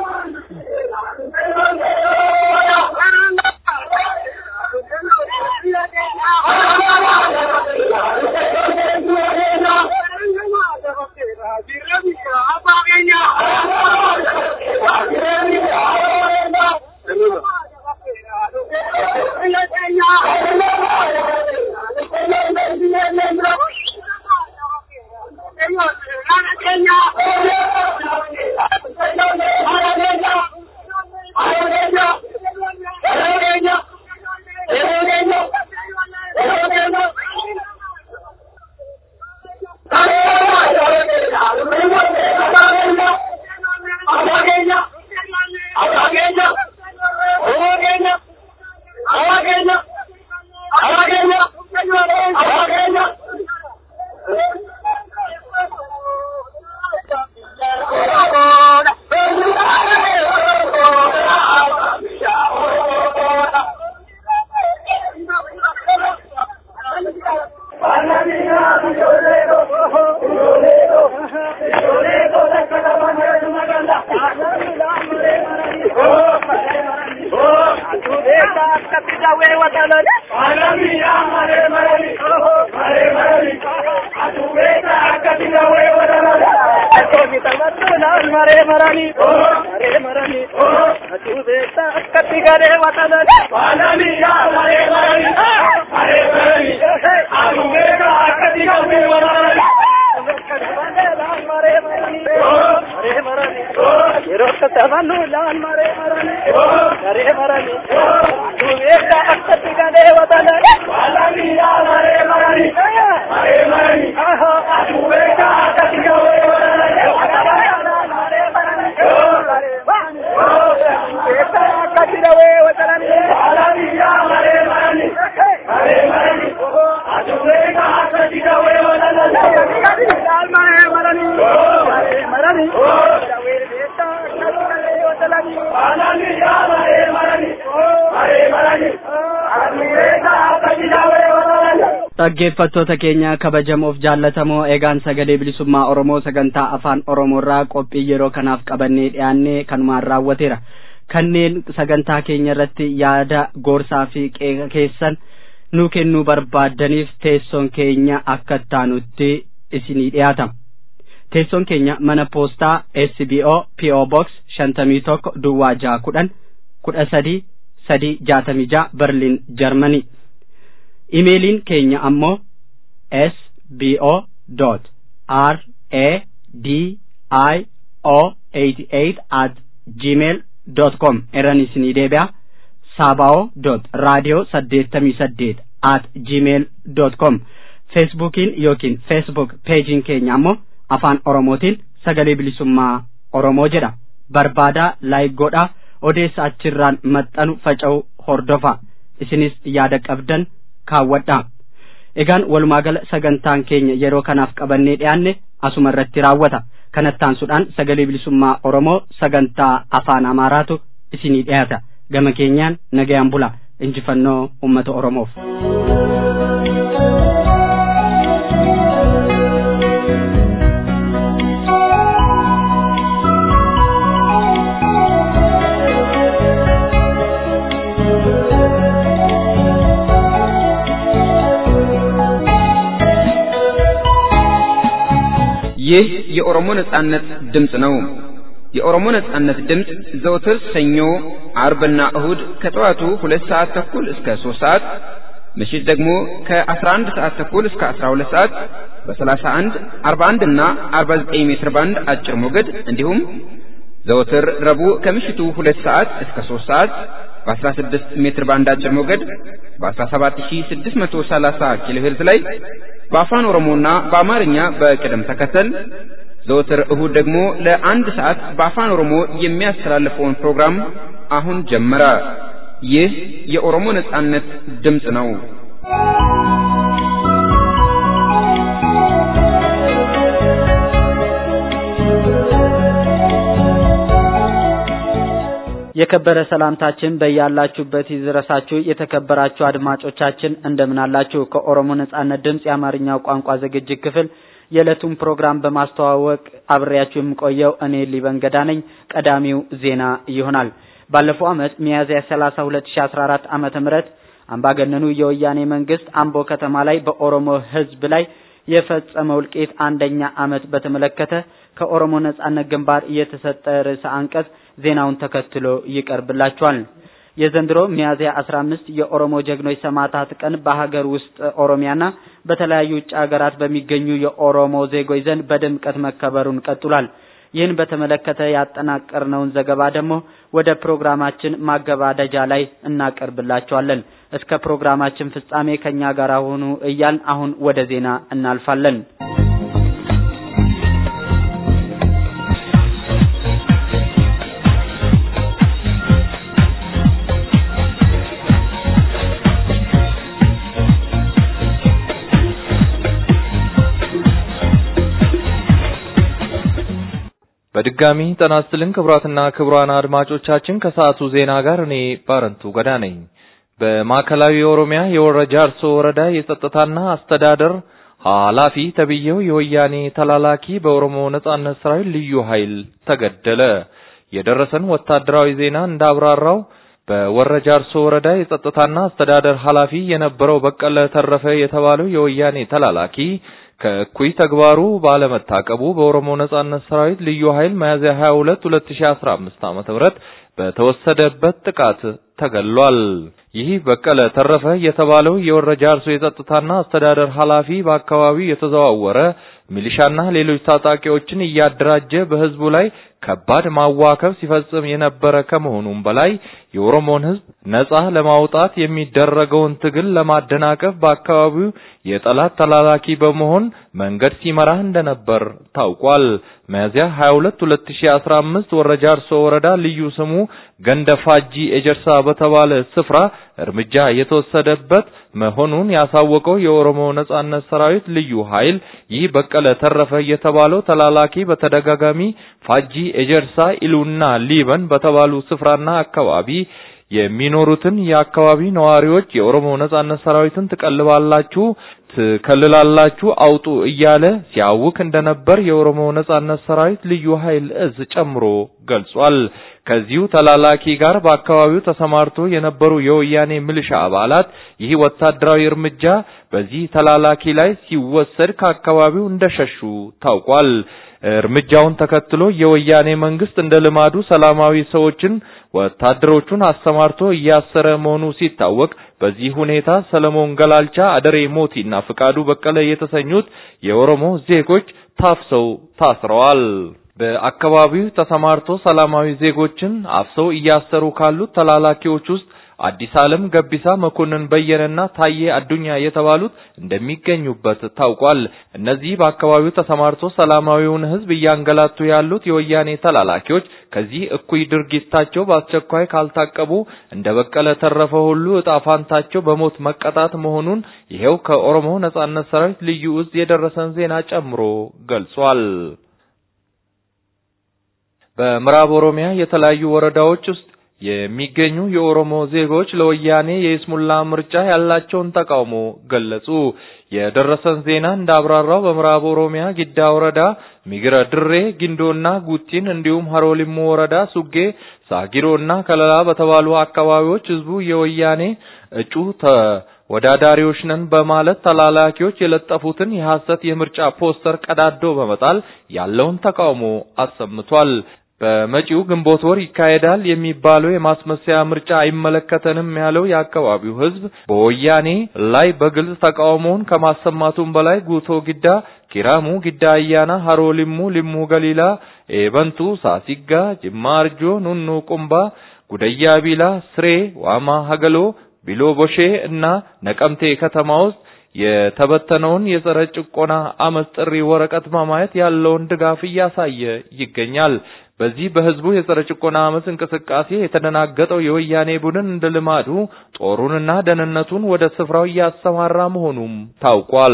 Speaker 2: dhaggeeffattoota keenya kabajamoof jaallatamoo eegaan sagalee bilisummaa Oromoo sagantaa afaan Oromoorraa qophii yeroo kanaaf qabannee dhiyaannee kanumaan raawwateera. Kanneen sagantaa keenya irratti yaada gorsaa fi qeeqa keessan nu kennuu barbaaddaniif teessoon keenya akka taanutti isinii dhiyaata. Teessoon keenya mana poostaa SBO PO Box 51 Duwwaa 610 13366 Berlin Germany. Emailiin keenya ammoo sbo.radio88@gmail.com irraan isinii deebi'a. sabao.radio88@gmail.com Facebookiin yookiin Facebook pagein keenya ammoo afaan Oromootiin sagalee bilisummaa Oromoo jedha. Barbaadaa like godha, odeessa achirraan maxxanu faca'u hordofa. Isinis yaada qabdan kaawwadha. Egaan walumaagala sagantaan keenya yeroo kanaaf qabannee dhiyaanne asuma irratti raawwata. Kanattaansuudhaan sagalee bilisummaa Oromoo sagantaa afaan Amaaraatu isinii dhiyaata. Gama keenyaan nagayaan bula. Injifannoo uummata Oromoof.
Speaker 1: ይህ የኦሮሞ ነጻነት ድምጽ ነው። የኦሮሞ ነጻነት ድምጽ ዘወትር ሰኞ፣ አርብና እሁድ ከጠዋቱ 2 ሰዓት ተኩል እስከ 3 ሰዓት፣ ምሽት ደግሞ ከ11 ሰዓት ተኩል እስከ 12 ሰዓት በ31፣ 41 እና 49 ሜትር ባንድ አጭር ሞገድ እንዲሁም ዘወትር ረቡዕ ከምሽቱ 2 ሰዓት እስከ 3 ሰዓት በ16 ሜትር ባንድ አጭር ሞገድ በ17630 ኪሎ ሄርዝ ላይ በአፋን ኦሮሞና በአማርኛ በቅደም ተከተል ዘወትር እሁድ ደግሞ ለ1 ሰዓት በአፋን ኦሮሞ የሚያስተላልፈውን ፕሮግራም አሁን ጀመረ። ይህ የኦሮሞ ነጻነት ድምጽ ነው። የከበረ ሰላምታችን በያላችሁበት ይድረሳችሁ። የተከበራችሁ አድማጮቻችን እንደምን አላችሁ? ከኦሮሞ ነጻነት ድምጽ የአማርኛው ቋንቋ ዝግጅት ክፍል የዕለቱን ፕሮግራም በማስተዋወቅ አብሬያችሁ የምቆየው እኔ ሊበንገዳ ነኝ። ቀዳሚው ዜና ይሆናል። ባለፈው ዓመት ሚያዝያ 30 2014 ዓመተ ምህረት አምባገነኑ የወያኔ መንግስት አምቦ ከተማ ላይ በኦሮሞ ህዝብ ላይ የፈጸመው እልቂት አንደኛ ዓመት በተመለከተ ከኦሮሞ ነጻነት ግንባር የተሰጠ ርዕሰ አንቀጽ ዜናውን ተከትሎ ይቀርብላችኋል። የዘንድሮ ሚያዝያ 15 የኦሮሞ ጀግኖች ሰማዕታት ቀን በሀገር ውስጥ ኦሮሚያና በተለያዩ ውጭ ሀገራት በሚገኙ የኦሮሞ ዜጎች ዘንድ በድምቀት መከበሩን ቀጥሏል። ይህን በተመለከተ ያጠናቀርነውን ዘገባ ደግሞ ወደ ፕሮግራማችን ማገባደጃ ላይ እናቀርብላችኋለን። እስከ ፕሮግራማችን ፍጻሜ ከኛ ጋር ሆኑ እያልን አሁን ወደ ዜና እናልፋለን።
Speaker 3: በድጋሚ ጤና ይስጥልን ክቡራትና ክቡራን አድማጮቻችን፣ ከሰዓቱ ዜና ጋር እኔ ባረንቱ ገዳ ነኝ። በማዕከላዊ ኦሮሚያ የወረ ጃርሶ ወረዳ የጸጥታና አስተዳደር ኃላፊ ተብዬው የወያኔ ተላላኪ በኦሮሞ ነጻነት ሰራዊት ልዩ ኃይል ተገደለ። የደረሰን ወታደራዊ ዜና እንዳብራራው በወረ ጃርሶ ወረዳ የጸጥታና አስተዳደር ኃላፊ የነበረው በቀለ ተረፈ የተባለው የወያኔ ተላላኪ ከእኩይ ተግባሩ ባለመታቀቡ በኦሮሞ ነጻነት ሰራዊት ልዩ ኃይል ሚያዝያ 22 2015 ዓ.ም በተወሰደበት ጥቃት ተገሏል። ይህ በቀለ ተረፈ የተባለው የወረጃ አርሶ የጸጥታና አስተዳደር ኃላፊ በአካባቢው የተዘዋወረ ሚሊሻና ሌሎች ታጣቂዎችን እያደራጀ በህዝቡ ላይ ከባድ ማዋከብ ሲፈጽም የነበረ ከመሆኑም በላይ የኦሮሞን ህዝብ ነጻ ለማውጣት የሚደረገውን ትግል ለማደናቀፍ በአካባቢው የጠላት ተላላኪ በመሆን መንገድ ሲመራ እንደነበር ታውቋል። ሚያዝያ 22 2015 ወረጃ አርሶ ወረዳ ልዩ ስሙ ገንደፋጂ ኤጀርሳ በተባለ ስፍራ እርምጃ የተወሰደበት መሆኑን ያሳወቀው የኦሮሞ ነጻነት ሰራዊት ልዩ ኃይል ይህ በቀለ ተረፈ የተባለው ተላላኪ በተደጋጋሚ ፋጂ ኤጀርሳ ኢሉና ሊበን በተባሉ ስፍራና አካባቢ የሚኖሩትን የአካባቢ ነዋሪዎች የኦሮሞ ነጻነት ሰራዊትን ትቀልባላችሁ ትከልላላችሁ አውጡ እያለ ሲያውክ እንደነበር የኦሮሞ ነጻነት ሰራዊት ልዩ ኃይል እዝ ጨምሮ ገልጿል። ከዚሁ ተላላኪ ጋር በአካባቢው ተሰማርቶ የነበሩ የወያኔ ሚሊሻ አባላት ይህ ወታደራዊ እርምጃ በዚህ ተላላኪ ላይ ሲወሰድ ከአካባቢው እንደሸሹ ታውቋል። እርምጃውን ተከትሎ የወያኔ መንግስት እንደ ልማዱ ሰላማዊ ሰዎችን ወታደሮቹን አሰማርቶ እያሰረ መሆኑ ሲታወቅ በዚህ ሁኔታ ሰለሞን ገላልቻ፣ አደሬ ሞቲና ፍቃዱ በቀለ የተሰኙት የኦሮሞ ዜጎች ታፍሰው ታስረዋል። በአካባቢው ተሰማርቶ ሰላማዊ ዜጎችን አፍሰው እያሰሩ ካሉት ተላላኪዎች ውስጥ አዲስ ዓለም ገቢሳ፣ መኮንን በየነና ታዬ አዱኛ የተባሉት እንደሚገኙበት ታውቋል። እነዚህ በአካባቢው ተሰማርቶ ሰላማዊውን ህዝብ እያንገላቱ ያሉት የወያኔ ተላላኪዎች ከዚህ እኩይ ድርጊታቸው በአስቸኳይ ካልታቀቡ እንደ በቀለ ተረፈ ሁሉ ዕጣ ፋንታቸው በሞት መቀጣት መሆኑን ይሄው ከኦሮሞ ነጻነት ሰራዊት ልዩ እዝ የደረሰን ዜና ጨምሮ ገልጿል። በምዕራብ ኦሮሚያ የተለያዩ ወረዳዎች ውስጥ የሚገኙ የኦሮሞ ዜጎች ለወያኔ የይስሙላ ምርጫ ያላቸውን ተቃውሞ ገለጹ። የደረሰን ዜና እንዳብራራው በምዕራብ ኦሮሚያ ጊዳ ወረዳ ሚግረ ድሬ፣ ጊንዶና ጉቲን እንዲሁም ሀሮሊሙ ወረዳ ሱጌ፣ ሳጊሮና ከለላ በተባሉ አካባቢዎች ህዝቡ የወያኔ እጩ ተወዳዳሪዎች ነን በማለት ተላላኪዎች የለጠፉትን የሐሰት የምርጫ ፖስተር ቀዳዶ በመጣል ያለውን ተቃውሞ አሰምቷል። በመጪው ግንቦት ወር ይካሄዳል የሚባለው የማስመሰያ ምርጫ አይመለከተንም ያለው የአካባቢው ህዝብ በወያኔ ላይ በግልጽ ተቃውሞውን ከማሰማቱም በላይ ጉቶ ጊዳ፣ ኪራሙ ጊዳ አያና፣ ሀሮሊሙ፣ ሊሙ ገሊላ፣ ኤበንቱ፣ ሳሲጋ፣ ጅማ አርጆ፣ ኑኑ ቁምባ፣ ጉደያ ቢላ፣ ስሬ፣ ዋማ ሀገሎ፣ ቢሎ ቦሼ እና ነቀምቴ ከተማ ውስጥ የተበተነውን የጸረ ጭቆና አመጽ ጥሪ ወረቀት በማየት ያለውን ድጋፍ እያሳየ ይገኛል። በዚህ በህዝቡ የጸረ ጭቆና አመጽ እንቅስቃሴ የተደናገጠው የወያኔ ቡድን እንደ ልማዱ ጦሩንና ደህንነቱን ወደ ስፍራው እያሰማራ መሆኑም ታውቋል።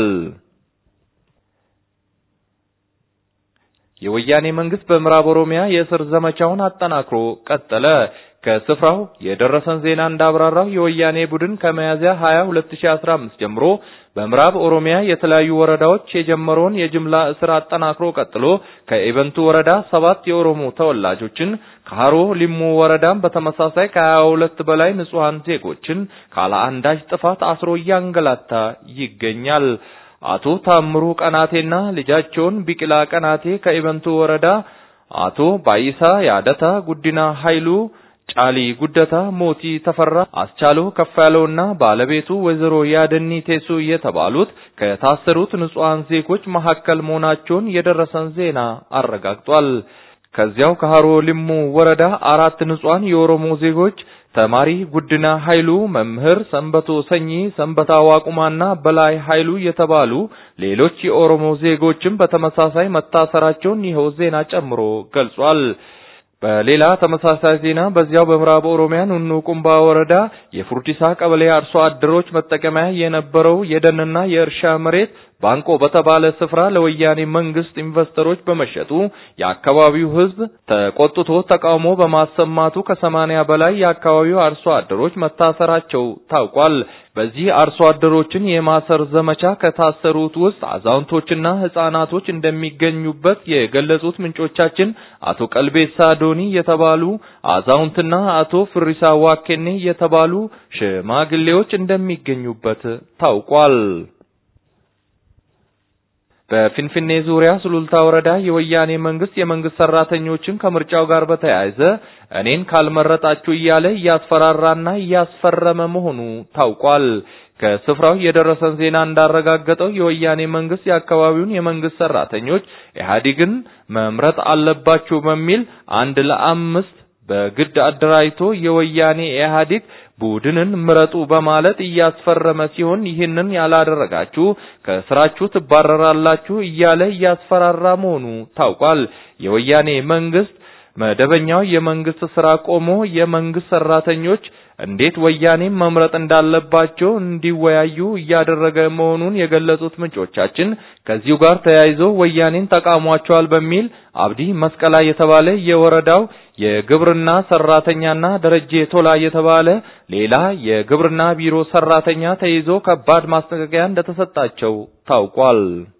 Speaker 3: የወያኔ መንግስት በምዕራብ ኦሮሚያ የእስር ዘመቻውን አጠናክሮ ቀጠለ። ከስፍራው የደረሰን ዜና እንዳብራራው የወያኔ ቡድን ከሚያዝያ 20 2015 ጀምሮ በምዕራብ ኦሮሚያ የተለያዩ ወረዳዎች የጀመረውን የጅምላ እስር አጠናክሮ ቀጥሎ ከኢቨንቱ ወረዳ 7 የኦሮሞ ተወላጆችን ከሃሮ ሊሙ ወረዳም በተመሳሳይ ከ22 በላይ ንጹሃን ዜጎችን ካለ አንዳች ጥፋት አስሮ ያንገላታ ይገኛል። አቶ ታምሩ ቀናቴና ልጃቸውን ቢቅላ ቀናቴ ከኢቨንቱ ወረዳ፣ አቶ ባይሳ ያደታ፣ ጉዲና ኃይሉ፣ ጫሊ ጉደታ፣ ሞቲ ተፈራ፣ አስቻሎ ከፋለውና ባለቤቱ ወይዘሮ ያደኒ ቴሱ የተባሉት ከታሰሩት ንጹሃን ዜጎች መካከል መሆናቸውን የደረሰን ዜና አረጋግጧል። ከዚያው ከሃሮ ሊሙ ወረዳ 4 ንጹሃን የኦሮሞ ዜጎች ተማሪ ጉዲና ኃይሉ፣ መምህር ሰንበቶ ሰኚ፣ ሰንበታ ዋቁማና በላይ ኃይሉ የተባሉ ሌሎች የኦሮሞ ዜጎችም በተመሳሳይ መታሰራቸውን ይኸው ዜና ጨምሮ ገልጿል። በሌላ ተመሳሳይ ዜና በዚያው በምዕራብ ኦሮሚያ ኑኑ ቁምባ ወረዳ የፉርዲሳ ቀበሌ አርሶ አደሮች መጠቀሚያ የነበረው የደንና የእርሻ መሬት ባንቆ በተባለ ስፍራ ለወያኔ መንግስት ኢንቨስተሮች በመሸጡ የአካባቢው ህዝብ ተቆጥቶ ተቃውሞ በማሰማቱ ከ80 በላይ የአካባቢው አርሶ አደሮች መታሰራቸው ታውቋል። በዚህ አርሶ አደሮችን የማሰር ዘመቻ ከታሰሩት ውስጥ አዛውንቶችና ህፃናቶች እንደሚገኙበት የገለጹት ምንጮቻችን አቶ ቀልቤሳ ዶኒ የተባሉ አዛውንትና አቶ ፍሪሳ ዋኬኔ የተባሉ ሽማግሌዎች እንደሚገኙበት ታውቋል። በፊንፊኔ ዙሪያ ሱሉልታ ወረዳ የወያኔ የመንግስት ሰራተኞችን ከምርጫው ጋር በተያያዘ እኔን ካልመረጣችሁ እያለ ያስፈራራና ያስፈረመ መሆኑ ታውቋል። ከስፍራው የደረሰን ዜና እንዳረጋገጠው የወያኔ መንግስት የአካባቢውን የመንግስት ሰራተኞች ኢህአዴግን መምረጥ አለባችሁ በሚል 1 ለ5 በግድ አደራጅቶ የወያኔ ኢህአዴግ ቡድንን ምረጡ በማለት ያስፈረመ ሲሆን ይህንን ያላደረጋችሁ ከስራችሁ ትባረራላችሁ እያለ ያስፈራራ መሆኑ ታውቋል። የወያኔ መንግስት መደበኛው የመንግስት ስራ ቆሞ የመንግስት ሰራተኞች እንዴት ወያኔ መምረጥ እንዳለባቸው እንዲወያዩ እያደረገ መሆኑን የገለጹት ምንጮቻችን ከዚሁ ጋር ተያይዞ ወያኔን ተቃውሟቸዋል በሚል አብዲ መስቀላ የተባለ የወረዳው የግብርና ሰራተኛና ደረጀ ቶላ የተባለ ሌላ የግብርና ቢሮ ሰራተኛ ተይዞ ከባድ ማስጠንቀቂያ እንደተሰጣቸው ታውቋል።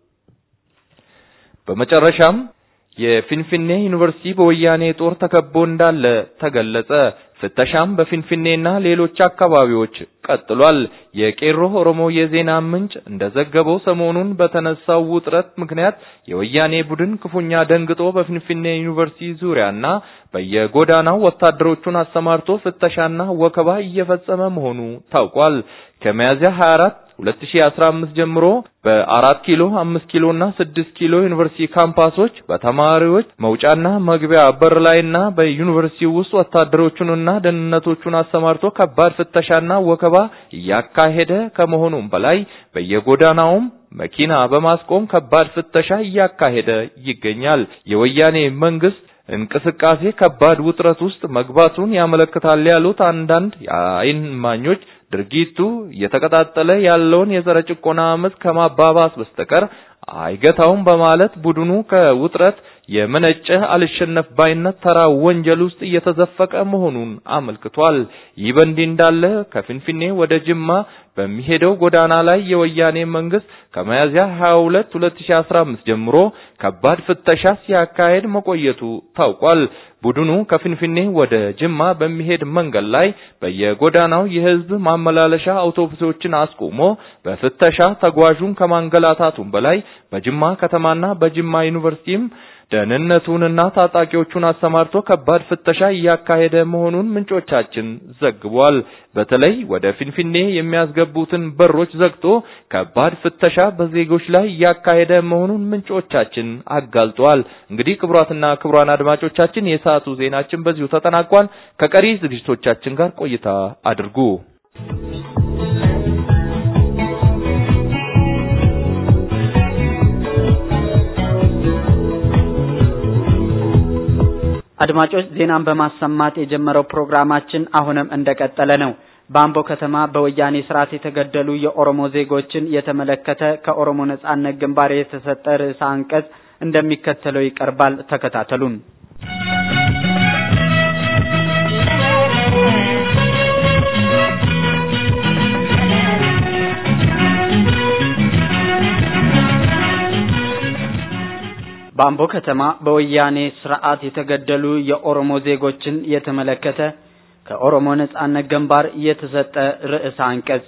Speaker 3: በመጨረሻም የፊንፊኔ ዩኒቨርሲቲ በወያኔ ጦር ተከቦ እንዳለ ተገለጸ። ፍተሻም በፊንፊኔና ሌሎች አካባቢዎች ቀጥሏል። የቄሮ ኦሮሞ የዜና ምንጭ እንደዘገበው ሰሞኑን በተነሳው ውጥረት ምክንያት የወያኔ ቡድን ክፉኛ ደንግጦ በፊንፊኔ ዩኒቨርሲቲ ዙሪያና በየጎዳናው ወታደሮቹን አሰማርቶ ፍተሻና ወከባ እየፈጸመ መሆኑ ታውቋል። ከሚያዝያ 24 2015 ጀምሮ በ4 ኪሎ 5 ኪሎና 6 ኪሎ ዩኒቨርሲቲ ካምፓሶች በተማሪዎች መውጫና መግቢያ በር ላይና በዩኒቨርሲቲ ውስጥ ወታደሮቹንና ደህንነቶቹን አሰማርቶ ከባድ ፍተሻና ወከባ ያካሄደ ከመሆኑም በላይ በየጎዳናውም መኪና በማስቆም ከባድ ፍተሻ ያካሄደ ይገኛል። የወያኔ መንግስት እንቅስቃሴ ከባድ ውጥረት ውስጥ መግባቱን ያመለክታል ያሉት አንዳንድ የዓይን እማኞች ድርጊቱ እየተቀጣጠለ ያለውን የጸረ ጭቆና አመጽ ከማባባስ በስተቀር አይገታውም በማለት ቡድኑ ከውጥረት የመነጨ አልሸነፍ ባይነት ተራ ወንጀል ውስጥ እየተዘፈቀ መሆኑን አመልክቷል። ይህ በእንዲህ እንዳለ ከፊንፊኔ ወደ ጅማ በሚሄደው ጎዳና ላይ የወያኔ መንግስት ከሚያዝያ 22 2015 ጀምሮ ከባድ ፍተሻ ሲያካሄድ መቆየቱ ታውቋል። ቡድኑ ከፊንፊኔ ወደ ጅማ በሚሄድ መንገድ ላይ በየጎዳናው የህዝብ ማመላለሻ አውቶቡሶችን አስቆሞ በፍተሻ ተጓዡን ከማንገላታቱም በላይ በጅማ ከተማና በጅማ ዩኒቨርሲቲም ደህንነቱንና ታጣቂዎቹን አሰማርቶ ከባድ ፍተሻ ያካሄደ መሆኑን ምንጮቻችን ዘግቧል። በተለይ ወደ ፊንፊኔ የሚያስገቡትን በሮች ዘግቶ ከባድ ፍተሻ በዜጎች ላይ ያካሄደ መሆኑን ምንጮቻችን አጋልጧል። እንግዲህ ክቡራትና ክቡራን አድማጮቻችን የሰዓቱ ዜናችን በዚሁ ተጠናቋል። ከቀሪ ዝግጅቶቻችን ጋር ቆይታ አድርጉ።
Speaker 2: አድማጮች ዜናን በማሰማት የጀመረው ፕሮግራማችን አሁንም እንደቀጠለ ነው። በአምቦ ከተማ በወያኔ ስርዓት የተገደሉ የኦሮሞ ዜጎችን የተመለከተ ከኦሮሞ ነጻነት ግንባር የተሰጠ ርዕሰ አንቀጽ እንደሚከተለው ይቀርባል። ተከታተሉን። በአምቦ ከተማ በወያኔ ስርዓት የተገደሉ የኦሮሞ ዜጎችን የተመለከተ ከኦሮሞ ነጻነት ግንባር የተሰጠ ርዕሰ አንቀጽ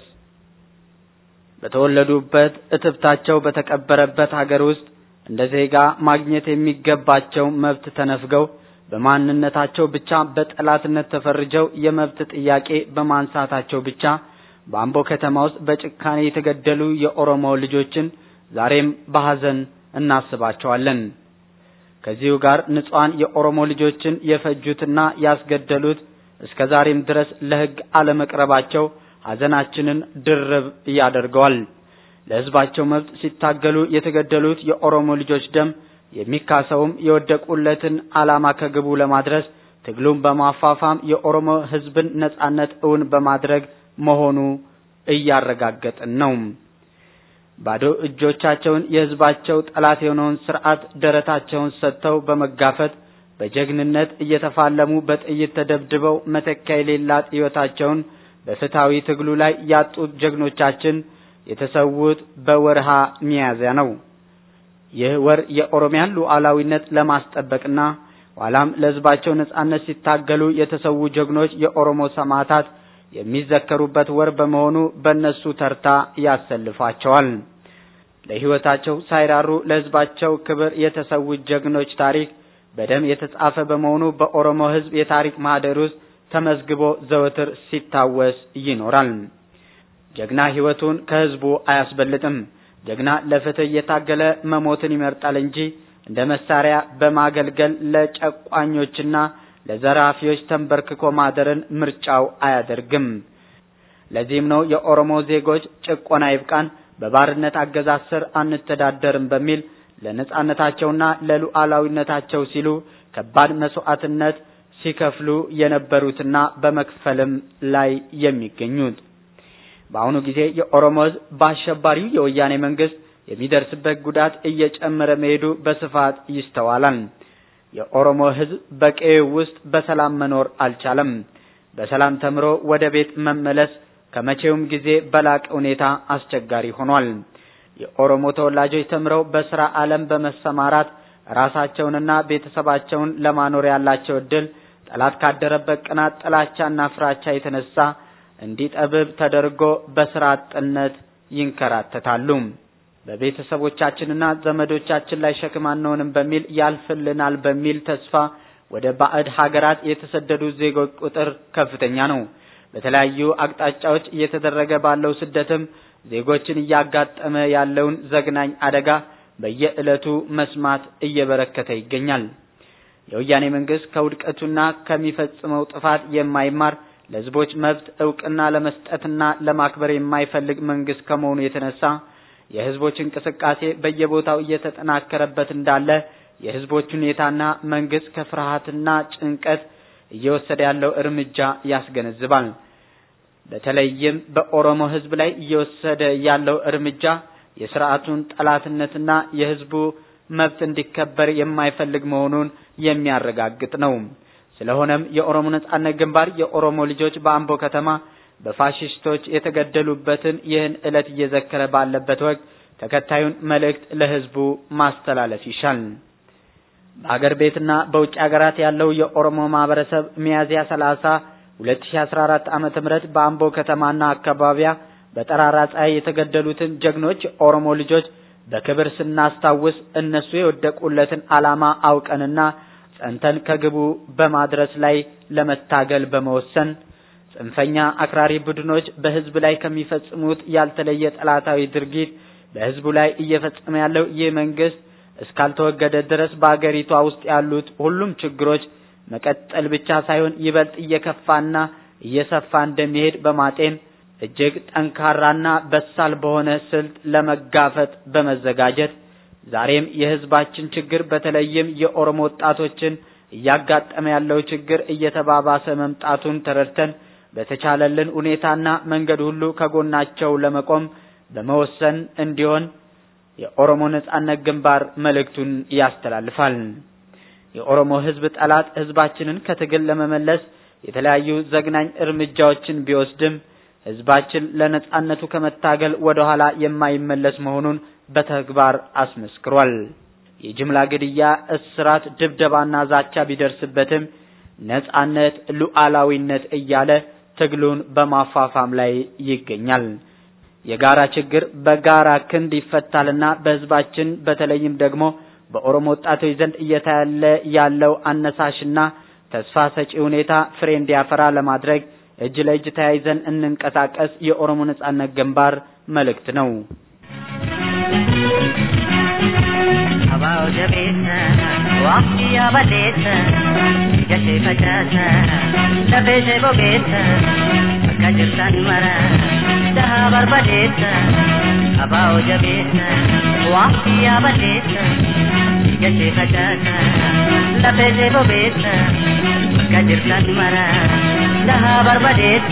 Speaker 2: በተወለዱበት እትብታቸው በተቀበረበት ሀገር ውስጥ እንደ ዜጋ ማግኘት የሚገባቸው መብት ተነፍገው በማንነታቸው ብቻ በጠላትነት ተፈርጀው የመብት ጥያቄ በማንሳታቸው ብቻ በአምቦ ከተማ ውስጥ በጭካኔ የተገደሉ የኦሮሞ ልጆችን ዛሬም በሐዘን እናስባቸዋለን። ከዚሁ ጋር ንጹሃን የኦሮሞ ልጆችን የፈጁትና ያስገደሉት እስከዛሬም ድረስ ለሕግ አለመቅረባቸው ሐዘናችንን ድርብ ያደርገዋል። ለሕዝባቸው መብት ሲታገሉ የተገደሉት የኦሮሞ ልጆች ደም የሚካሰውም የወደቁለትን ዓላማ ከግቡ ለማድረስ ትግሉን በማፋፋም የኦሮሞ ሕዝብን ነጻነት እውን በማድረግ መሆኑ እያረጋገጥን ነው። ባዶ እጆቻቸውን የሕዝባቸው ጠላት የሆነውን ስርዓት ደረታቸውን ሰጥተው በመጋፈጥ በጀግንነት እየተፋለሙ በጥይት ተደብድበው መተኪያ የሌላት ሕይወታቸውን በፍትሃዊ ትግሉ ላይ ያጡት ጀግኖቻችን የተሰዉት በወርሃ ሚያዝያ ነው። ይህ ወር የኦሮሚያን ሉዓላዊነት ለማስጠበቅና ኋላም ለሕዝባቸው ነጻነት ሲታገሉ የተሰዉ ጀግኖች የኦሮሞ ሰማዕታት የሚዘከሩበት ወር በመሆኑ በእነሱ ተርታ ያሰልፋቸዋል። ለህይወታቸው ሳይራሩ ለህዝባቸው ክብር የተሰዉ ጀግኖች ታሪክ በደም የተጻፈ በመሆኑ በኦሮሞ ህዝብ የታሪክ ማህደር ውስጥ ተመዝግቦ ዘወትር ሲታወስ ይኖራል። ጀግና ህይወቱን ከህዝቡ አያስበልጥም። ጀግና ለፍትህ የታገለ መሞትን ይመርጣል እንጂ እንደ መሳሪያ በማገልገል ለጨቋኞችና ለዘራፊዎች ተንበርክኮ ማደርን ምርጫው አያደርግም። ለዚህም ነው የኦሮሞ ዜጎች ጭቆና ይብቃን፣ በባርነት አገዛዝ ስር አንተዳደርም በሚል ለነጻነታቸውና ለሉዓላዊነታቸው ሲሉ ከባድ መስዋዕትነት ሲከፍሉ የነበሩትና በመክፈልም ላይ የሚገኙት። በአሁኑ ጊዜ የኦሮሞ ህዝብ በአሸባሪው የወያኔ መንግስት የሚደርስበት ጉዳት እየጨመረ መሄዱ በስፋት ይስተዋላል። የኦሮሞ ህዝብ በቀዬው ውስጥ በሰላም መኖር አልቻለም። በሰላም ተምሮ ወደ ቤት መመለስ ከመቼውም ጊዜ በላቀ ሁኔታ አስቸጋሪ ሆኗል። የኦሮሞ ተወላጆች ተምረው በስራ ዓለም በመሰማራት ራሳቸውንና ቤተሰባቸውን ለማኖር ያላቸው እድል ጠላት ካደረበት ቅናት፣ ጥላቻና ፍራቻ የተነሳ እንዲጠብብ ተደርጎ በስራ አጥነት ይንከራተታሉ። በቤተሰቦቻችንና ዘመዶቻችን ላይ ሸክም አንሆንም በሚል ያልፍልናል በሚል ተስፋ ወደ ባዕድ ሀገራት የተሰደዱ ዜጎች ቁጥር ከፍተኛ ነው። በተለያዩ አቅጣጫዎች እየተደረገ ባለው ስደትም ዜጎችን እያጋጠመ ያለውን ዘግናኝ አደጋ በየዕለቱ መስማት እየበረከተ ይገኛል። የወያኔ መንግስት ከውድቀቱና ከሚፈጽመው ጥፋት የማይማር ለህዝቦች መብት ዕውቅና ለመስጠትና ለማክበር የማይፈልግ መንግስት ከመሆኑ የተነሳ የህዝቦች እንቅስቃሴ በየቦታው እየተጠናከረበት እንዳለ የህዝቦች ሁኔታና መንግስት ከፍርሃትና ጭንቀት እየወሰደ ያለው እርምጃ ያስገነዝባል። በተለይም በኦሮሞ ህዝብ ላይ እየወሰደ ያለው እርምጃ የሥርዓቱን ጠላትነትና የህዝቡ መብት እንዲከበር የማይፈልግ መሆኑን የሚያረጋግጥ ነው። ስለሆነም የኦሮሞ ነጻነት ግንባር የኦሮሞ ልጆች በአምቦ ከተማ በፋሺስቶች የተገደሉበትን ይህን ዕለት እየዘከረ ባለበት ወቅት ተከታዩን መልእክት ለህዝቡ ማስተላለፍ ይሻል። በአገር ቤትና በውጭ ሀገራት ያለው የኦሮሞ ማህበረሰብ ሚያዝያ 30 2014 ዓመተ ምህረት በአምቦ ከተማና አካባቢያ በጠራራ ፀሐይ የተገደሉትን ጀግኖች ኦሮሞ ልጆች በክብር ስናስታውስ እነሱ የወደቁለትን ዓላማ አውቀንና ጸንተን ከግቡ በማድረስ ላይ ለመታገል በመወሰን ጽንፈኛ አክራሪ ቡድኖች በህዝብ ላይ ከሚፈጽሙት ያልተለየ ጠላታዊ ድርጊት በህዝቡ ላይ እየፈጸመ ያለው ይህ መንግስት እስካልተወገደ ድረስ በአገሪቷ ውስጥ ያሉት ሁሉም ችግሮች መቀጠል ብቻ ሳይሆን ይበልጥ እየከፋና እየሰፋ እንደሚሄድ በማጤን እጅግ ጠንካራና በሳል በሆነ ስልት ለመጋፈጥ በመዘጋጀት ዛሬም የህዝባችን ችግር በተለይም የኦሮሞ ወጣቶችን እያጋጠመ ያለው ችግር እየተባባሰ መምጣቱን ተረድተን በተቻለልን ሁኔታና መንገድ ሁሉ ከጎናቸው ለመቆም በመወሰን እንዲሆን የኦሮሞ ነጻነት ግንባር መልእክቱን ያስተላልፋል። የኦሮሞ ህዝብ ጠላት ህዝባችንን ከትግል ለመመለስ የተለያዩ ዘግናኝ እርምጃዎችን ቢወስድም ህዝባችን ለነጻነቱ ከመታገል ወደ ኋላ የማይመለስ መሆኑን በተግባር አስመስክሯል። የጅምላ ግድያ፣ እስራት፣ ድብደባና ዛቻ ቢደርስበትም ነጻነት፣ ሉዓላዊነት እያለ ትግሉን በማፋፋም ላይ ይገኛል። የጋራ ችግር በጋራ ክንድ ይፈታልና በህዝባችን በተለይም ደግሞ በኦሮሞ ወጣቶች ዘንድ እየታየ ያለው አነሳሽና ተስፋ ሰጪ ሁኔታ ፍሬ እንዲያፈራ ለማድረግ እጅ ለእጅ ተያይዘን እንንቀሳቀስ የኦሮሞ ነጻነት ግንባር መልእክት ነው። አባው ጀቤተ ዋቂ ያበሌተ ጀሼ ፈጃተ ለበጀ ቦጌተ ከጅርታን መራ ደሃ በርበዴተ አባው ጀቤተ ዋቂ ያበሌተ ጀሼ ፈጃተ ለበጀ ቦጌተ ከጅርታን መራ ደሃ በርበዴተ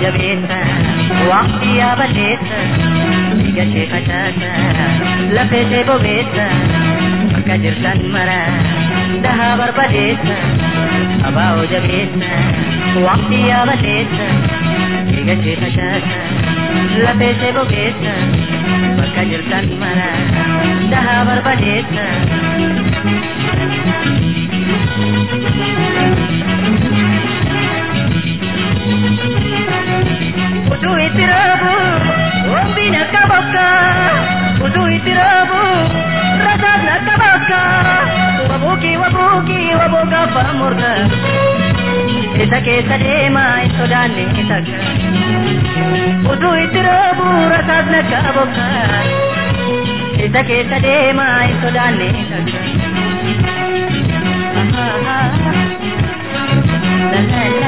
Speaker 7: jabeessa waqtii yaabaleessa dhiiga ishee facaasa lafee ishee bobeessa bakka jirtan mara dahaa barbadeessa abaa'oo jabeessa waqtii yaabaleessa dhiiga ishee facaasa lafee ishee bobeessa bakka jirtan mara dahaa barbadeessa. Udu itirabu, ombina kabaka. Udu itirabu, rasana kabaka. Wabuki wabuka pamurda. Isa kesa dema isodane itaka. Udu itirabu, rasana kabaka. Isa kesa dema isodane itaka. La la la.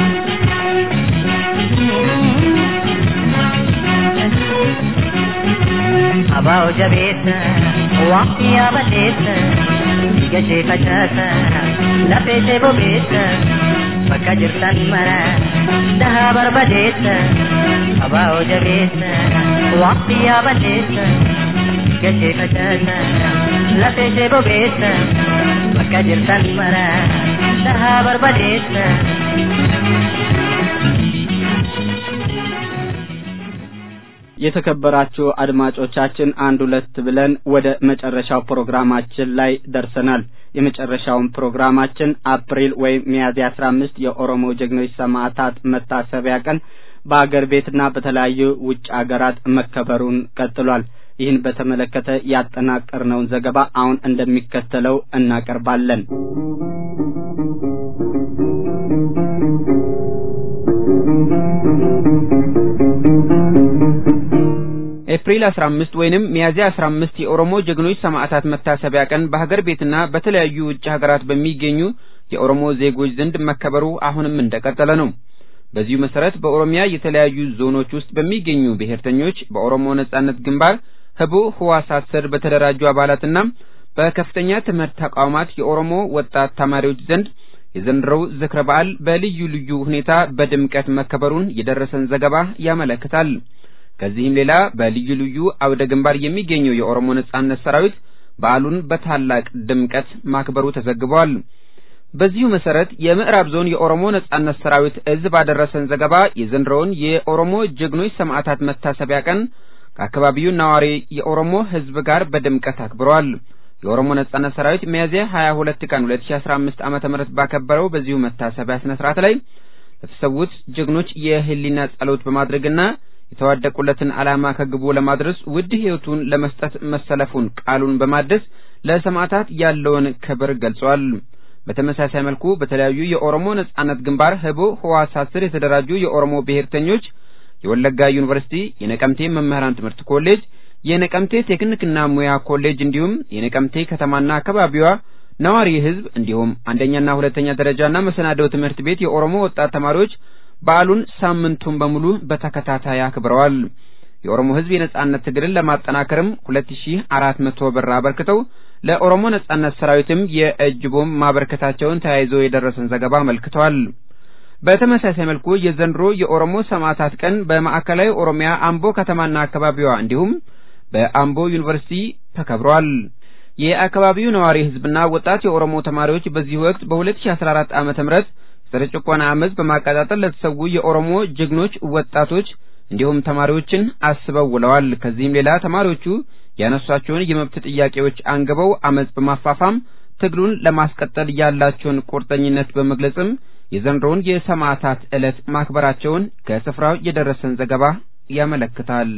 Speaker 7: Abaa'oo jabeessa waqtii yaabaleessa dhiiga ishee facaasa lafee ishee bobeessa bakka jirtan mara dahaa barbadeessa. Abaa'oo jabeessa waqtii yaabaleessa dhiiga ishee facaasa lafee ishee bobeessa bakka jirtan mara dahaa barbadeessa.
Speaker 2: የተከበራችሁ አድማጮቻችን አንድ ሁለት ብለን ወደ መጨረሻው ፕሮግራማችን ላይ ደርሰናል። የመጨረሻውን ፕሮግራማችን አፕሪል ወይም ሚያዝያ 15 የኦሮሞ ጀግኖች ሰማዕታት መታሰቢያ ቀን በአገር ቤትና በተለያዩ ውጭ አገራት መከበሩን ቀጥሏል። ይህን በተመለከተ ያጠናቀርነውን ዘገባ አሁን እንደሚከተለው እናቀርባለን።
Speaker 1: ኤፕሪል 15 ወይንም ሚያዝያ 15 የኦሮሞ ጀግኖች ሰማዕታት መታሰቢያ ቀን በሀገር ቤትና በተለያዩ ውጭ ሀገራት በሚገኙ የኦሮሞ ዜጎች ዘንድ መከበሩ አሁንም እንደቀጠለ ነው። በዚሁ መሰረት በኦሮሚያ የተለያዩ ዞኖች ውስጥ በሚገኙ ብሔርተኞች በኦሮሞ ነጻነት ግንባር ህቡ ህዋሳት ስር በተደራጁ አባላትና በከፍተኛ ትምህርት ተቋማት የኦሮሞ ወጣት ተማሪዎች ዘንድ የዘንድሮው ዝክረ በዓል በልዩ ልዩ ሁኔታ በድምቀት መከበሩን የደረሰን ዘገባ ያመለክታል። ከዚህም ሌላ በልዩ ልዩ አውደ ግንባር የሚገኘው የኦሮሞ ነጻነት ሰራዊት በዓሉን በታላቅ ድምቀት ማክበሩ ተዘግቧል። በዚሁ መሰረት የምዕራብ ዞን የኦሮሞ ነጻነት ሰራዊት እዝ ባደረሰን ዘገባ የዘንድሮውን የኦሮሞ ጀግኖች ሰማዕታት መታሰቢያ ቀን ከአካባቢው ነዋሪ የኦሮሞ ህዝብ ጋር በድምቀት አክብሯል። የኦሮሞ ነጻነት ሰራዊት ሚያዝያ 22 ቀን 2015 ዓ.ም ባከበረው በዚሁ መታሰቢያ ስነ ስርዓት ላይ ለተሰዉት ጀግኖች የህሊና ጸሎት በማድረግና የተዋደቁለትን ዓላማ ከግቡ ለማድረስ ውድ ህይወቱን ለመስጠት መሰለፉን ቃሉን በማደስ ለሰማዕታት ያለውን ክብር ገልጿል። በተመሳሳይ መልኩ በተለያዩ የኦሮሞ ነጻነት ግንባር ህቡ ህዋሳት ስር የተደራጁ የኦሮሞ ብሔርተኞች የወለጋ ዩኒቨርሲቲ፣ የነቀምቴ መምህራን ትምህርት ኮሌጅ፣ የነቀምቴ ቴክኒክና ሙያ ኮሌጅ እንዲሁም የነቀምቴ ከተማና አካባቢዋ ነዋሪ ህዝብ እንዲሁም አንደኛና ሁለተኛ ደረጃና መሰናዶ ትምህርት ቤት የኦሮሞ ወጣት ተማሪዎች በዓሉን ሳምንቱን በሙሉ በተከታታይ አክብረዋል። የኦሮሞ ህዝብ የነጻነት ትግልን ለማጠናከርም 2400 ብር አበርክተው ለኦሮሞ ነጻነት ሰራዊትም የእጅ ቦምብ ማበርከታቸውን ተያይዞ የደረሰን ዘገባ አመልክቷል። በተመሳሳይ መልኩ የዘንድሮ የኦሮሞ ሰማዕታት ቀን በማዕከላዊ ኦሮሚያ አምቦ ከተማና አካባቢዋ እንዲሁም በአምቦ ዩኒቨርሲቲ ተከብሯል። የአካባቢው ነዋሪ ህዝብና ወጣት የኦሮሞ ተማሪዎች በዚህ ወቅት በ2014 ዓ.ም ጭቆና አመጽ በማቀጣጠል ለተሰዉ የኦሮሞ ጀግኖች ወጣቶች እንዲሁም ተማሪዎችን አስበው ውለዋል። ከዚህም ሌላ ተማሪዎቹ ያነሷቸውን የመብት ጥያቄዎች አንግበው አመጽ በማፋፋም ትግሉን ለማስቀጠል ያላቸውን ቁርጠኝነት በመግለጽም የዘንድሮውን የሰማዕታት ዕለት ማክበራቸውን ከስፍራው የደረሰን ዘገባ ያመለክታል።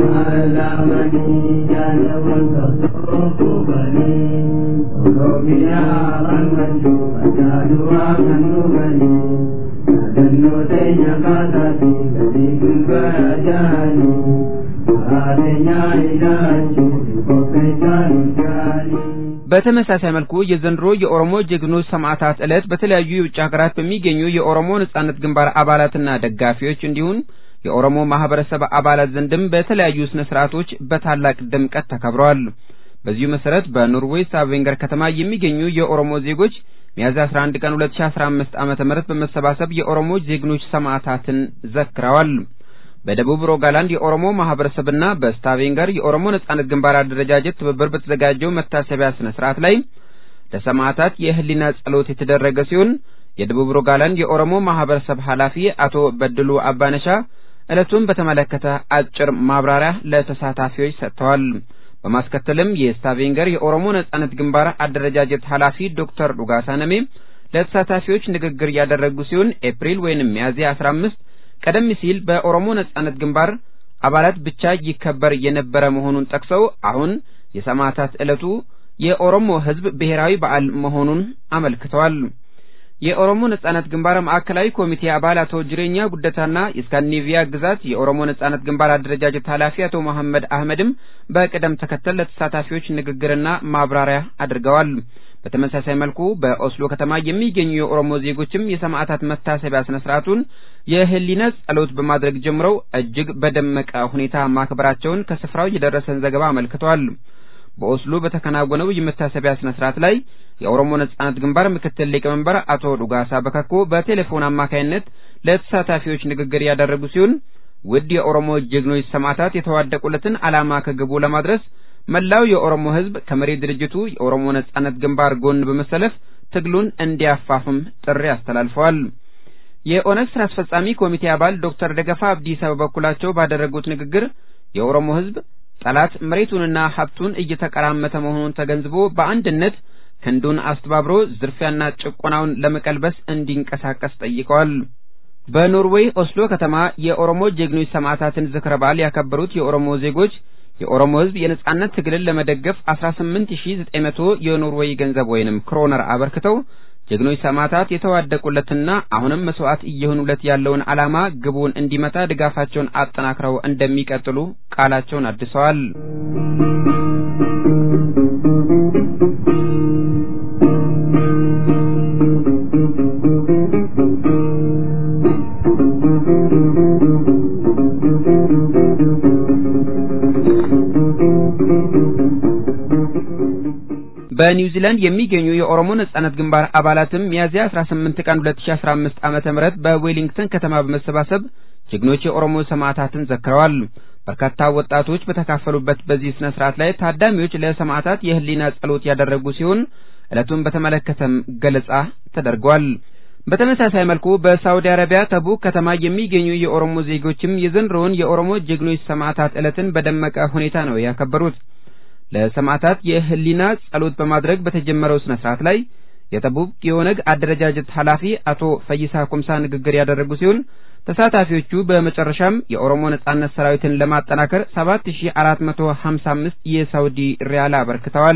Speaker 1: በተመሳሳይ መልኩ የዘንድሮ የኦሮሞ ጀግኖች ሰማዕታት ዕለት በተለያዩ የውጭ ሀገራት በሚገኙ የኦሮሞ ነጻነት ግንባር አባላትና ደጋፊዎች እንዲሁም የኦሮሞ ማህበረሰብ አባላት ዘንድም በተለያዩ ስነ ስርዓቶች በታላቅ ድምቀት ተከብረዋል። በዚሁ መሰረት በኖርዌይ ስታቫንገር ከተማ የሚገኙ የኦሮሞ ዜጎች ሚያዝያ 11 ቀን 2015 ዓመተ ምህረት በመሰባሰብ የኦሮሞ ዜግኖች ሰማዕታትን ዘክረዋል። በደቡብ ሮጋላንድ የኦሮሞ ማህበረሰብና በስታቬንገር የኦሮሞ ነጻነት ግንባር አደረጃጀት ትብብር በተዘጋጀው መታሰቢያ ስነ ስርዓት ላይ ለሰማዕታት የህሊና ጸሎት የተደረገ ሲሆን የደቡብ ሮጋላንድ የኦሮሞ ማህበረሰብ ኃላፊ አቶ በድሉ አባነሻ ዕለቱን በተመለከተ አጭር ማብራሪያ ለተሳታፊዎች ሰጥተዋል። በማስከተልም የስታቬንገር የኦሮሞ ነጻነት ግንባር አደረጃጀት ኃላፊ ዶክተር ዱጋሳ ነሜ ለተሳታፊዎች ንግግር ያደረጉ ሲሆን ኤፕሪል ወይንም ሚያዝያ 15 ቀደም ሲል በኦሮሞ ነጻነት ግንባር አባላት ብቻ ይከበር የነበረ መሆኑን ጠቅሰው አሁን የሰማዕታት ዕለቱ የኦሮሞ ህዝብ ብሔራዊ በዓል መሆኑን አመልክተዋል። የኦሮሞ ነጻነት ግንባር ማዕከላዊ ኮሚቴ አባል አቶ ጅሬኛ ጉደታና የስካንዲኔቪያ ግዛት የኦሮሞ ነጻነት ግንባር አደረጃጀት ኃላፊ አቶ መሐመድ አህመድም በቅደም ተከተል ለተሳታፊዎች ንግግርና ማብራሪያ አድርገዋል። በተመሳሳይ መልኩ በኦስሎ ከተማ የሚገኙ የኦሮሞ ዜጎችም የሰማዕታት መታሰቢያ ስነ ስርዓቱን የህሊና ጸሎት በማድረግ ጀምረው እጅግ በደመቀ ሁኔታ ማክበራቸውን ከስፍራው የደረሰን ዘገባ አመልክቷል። በኦስሎ በተከናወነው የመታሰቢያ ስነ ስርዓት ላይ የኦሮሞ ነጻነት ግንባር ምክትል ሊቀመንበር አቶ ዱጋሳ በከኮ በቴሌፎን አማካይነት ለተሳታፊዎች ንግግር ያደረጉ ሲሆን ውድ የኦሮሞ ጀግኖች ሰማዕታት የተዋደቁለትን ዓላማ ከግቡ ለማድረስ መላው የኦሮሞ ህዝብ ከመሪ ድርጅቱ የኦሮሞ ነጻነት ግንባር ጎን በመሰለፍ ትግሉን እንዲያፋፍም ጥሪ አስተላልፈዋል። የኦነግ ስራ አስፈጻሚ ኮሚቴ አባል ዶክተር ደገፋ አብዲሳ በበኩላቸው ባደረጉት ንግግር የኦሮሞ ህዝብ ጠላት መሬቱንና ሀብቱን እየተቀራመተ መሆኑን ተገንዝቦ በአንድነት ክንዱን አስተባብሮ ዝርፊያና ጭቆናውን ለመቀልበስ እንዲንቀሳቀስ ጠይቀዋል። በኖርዌይ ኦስሎ ከተማ የኦሮሞ ጀግኖች ሰማዕታትን ዝክረ በዓል ያከበሩት የኦሮሞ ዜጎች የኦሮሞ ህዝብ የነጻነት ትግልን ለመደገፍ 18900 የኖርዌይ ገንዘብ ወይንም ክሮነር አበርክተው ጀግኖች ሰማዕታት የተዋደቁለትና አሁንም መስዋዕት እየሆኑለት ያለውን ዓላማ ግቡን እንዲመታ ድጋፋቸውን አጠናክረው እንደሚቀጥሉ ቃላቸውን አድሰዋል። በኒውዚላንድ የሚገኙ የኦሮሞ ነጻነት ግንባር አባላትም ሚያዝያ 18 ቀን 2015 ዓመተ ምህረት በዌሊንግተን ከተማ በመሰባሰብ ጀግኖች የኦሮሞ ሰማዕታትን ዘክረዋል። በርካታ ወጣቶች በተካፈሉበት በዚህ ስነ ስርዓት ላይ ታዳሚዎች ለሰማዕታት የህሊና ጸሎት ያደረጉ ሲሆን ዕለቱን በተመለከተም ገለጻ ተደርጓል። በተመሳሳይ መልኩ በሳውዲ አረቢያ ተቡክ ከተማ የሚገኙ የኦሮሞ ዜጎችም የዘንድሮውን የኦሮሞ ጀግኖች ሰማዕታት ዕለትን በደመቀ ሁኔታ ነው ያከበሩት። ለሰማዕታት የህሊና ጸሎት በማድረግ በተጀመረው ስነ ስርዓት ላይ የተቡክ የኦነግ አደረጃጀት ኃላፊ አቶ ፈይሳ ኩምሳ ንግግር ያደረጉ ሲሆን ተሳታፊዎቹ በመጨረሻም የኦሮሞ ነጻነት ሰራዊትን ለማጠናከር 7455 የሳውዲ ሪያል አበርክተዋል።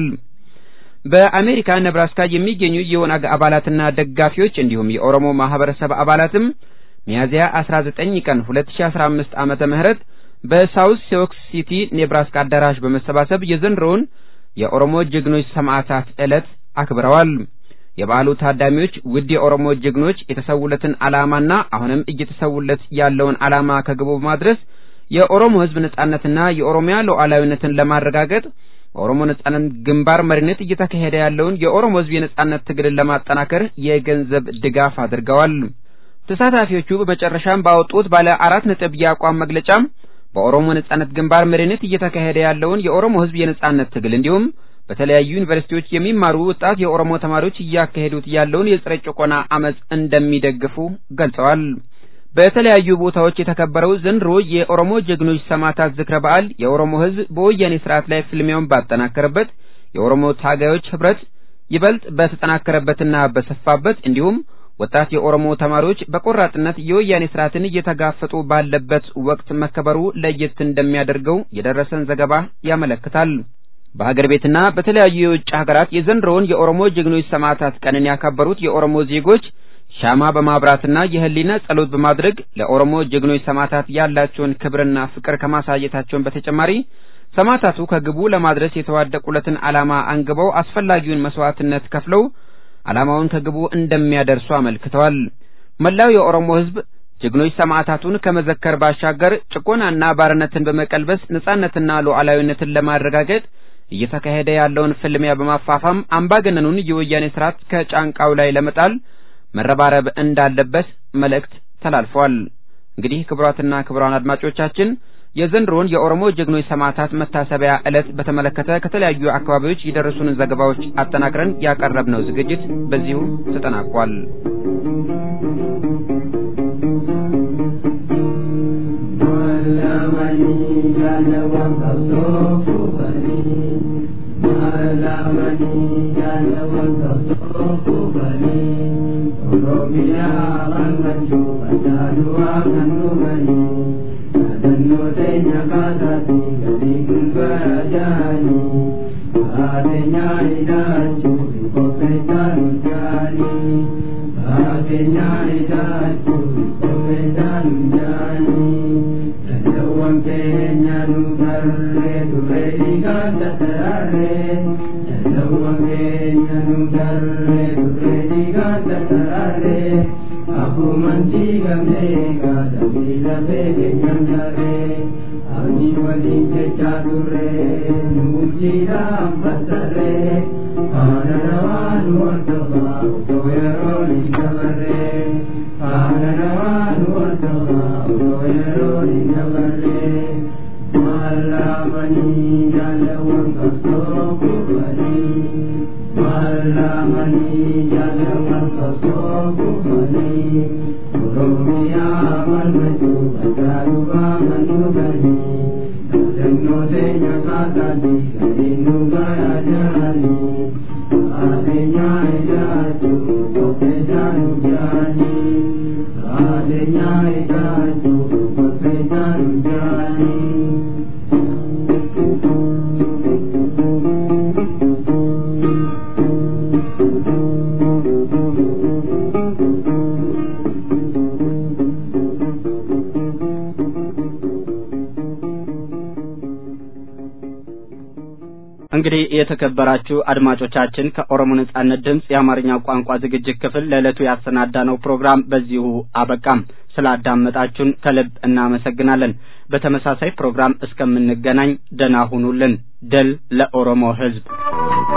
Speaker 1: በአሜሪካ ነብራስካ የሚገኙ የኦነግ አባላትና ደጋፊዎች እንዲሁም የኦሮሞ ማህበረሰብ አባላትም ሚያዝያ 19 ቀን 2015 ዓመተ ምህረት በሳውዝ ሲዮክስ ሲቲ ኔብራስካ አዳራሽ በመሰባሰብ የዘንድሮውን የኦሮሞ ጀግኖች ሰማዕታት ዕለት አክብረዋል። የበዓሉ ታዳሚዎች ውድ የኦሮሞ ጀግኖች የተሰውለትን ዓላማና አሁንም እየተሰውለት ያለውን ዓላማ ከግቡ በማድረስ የኦሮሞ ህዝብ ነጻነትና የኦሮሚያ ሉዓላዊነትን ለማረጋገጥ በኦሮሞ ነጻነት ግንባር መሪነት እየተካሄደ ያለውን የኦሮሞ ህዝብ የነጻነት ትግልን ለማጠናከር የገንዘብ ድጋፍ አድርገዋል። ተሳታፊዎቹ በመጨረሻም ባወጡት ባለ 4 ነጥብ የአቋም መግለጫ በኦሮሞ ነጻነት ግንባር መሪነት እየተካሄደ ያለውን የኦሮሞ ህዝብ የነጻነት ትግል እንዲሁም በተለያዩ ዩኒቨርሲቲዎች የሚማሩ ወጣት የኦሮሞ ተማሪዎች እያካሄዱት ያለውን የጸረ ጭቆና አመጽ እንደሚደግፉ ገልጸዋል። በተለያዩ ቦታዎች የተከበረው ዘንድሮ የኦሮሞ ጀግኖች ሰማዕታት ዝክረ በዓል የኦሮሞ ህዝብ በወያኔ ስርዓት ላይ ፍልሚያውን ባጠናከረበት የኦሮሞ ታጋዮች ህብረት ይበልጥ በተጠናከረበትና በሰፋበት እንዲሁም ወጣት የኦሮሞ ተማሪዎች በቆራጥነት የወያኔ ስርዓትን እየተጋፈጡ ባለበት ወቅት መከበሩ ለየት እንደሚያደርገው የደረሰን ዘገባ ያመለክታል። በሀገር ቤትና በተለያዩ የውጭ ሀገራት የዘንድሮውን የኦሮሞ ጀግኖች ሰማዕታት ቀንን ያከበሩት የኦሮሞ ዜጎች ሻማ በማብራትና የህሊና ጸሎት በማድረግ ለኦሮሞ ጀግኖች ሰማዕታት ያላቸውን ክብርና ፍቅር ከማሳየታቸው በተጨማሪ ሰማዕታቱ ከግቡ ለማድረስ የተዋደቁለትን ዓላማ አንግበው አስፈላጊውን መስዋዕትነት ከፍለው ዓላማውን ከግቡ እንደሚያደርሱ አመልክተዋል። መላው የኦሮሞ ህዝብ ጀግኖች ሰማዕታቱን ከመዘከር ባሻገር ጭቆናና ባርነትን በመቀልበስ ነጻነትና ሉዓላዊነትን ለማረጋገጥ እየተካሄደ ያለውን ፍልሚያ በማፋፋም አምባገነኑን የወያኔ ስርዓት ከጫንቃው ላይ ለመጣል መረባረብ እንዳለበት መልእክት ተላልፏል። እንግዲህ ክቡራትና ክቡራን አድማጮቻችን የዘንድሮን የኦሮሞ ጀግኖች ሰማዕታት መታሰቢያ ዕለት በተመለከተ ከተለያዩ አካባቢዎች የደረሱን ዘገባዎች አጠናቅረን ያቀረብነው ዝግጅት በዚሁ ተጠናቋል።
Speaker 2: እንግዲህ የተከበራችሁ አድማጮቻችን ከኦሮሞ ነጻነት ድምጽ የአማርኛ ቋንቋ ዝግጅት ክፍል ለዕለቱ ያሰናዳነው ፕሮግራም በዚሁ አበቃም። ስላዳመጣችሁን ከልብ እናመሰግናለን። በተመሳሳይ ፕሮግራም እስከምንገናኝ ደህና ሁኑልን። ድል ለኦሮሞ ሕዝብ።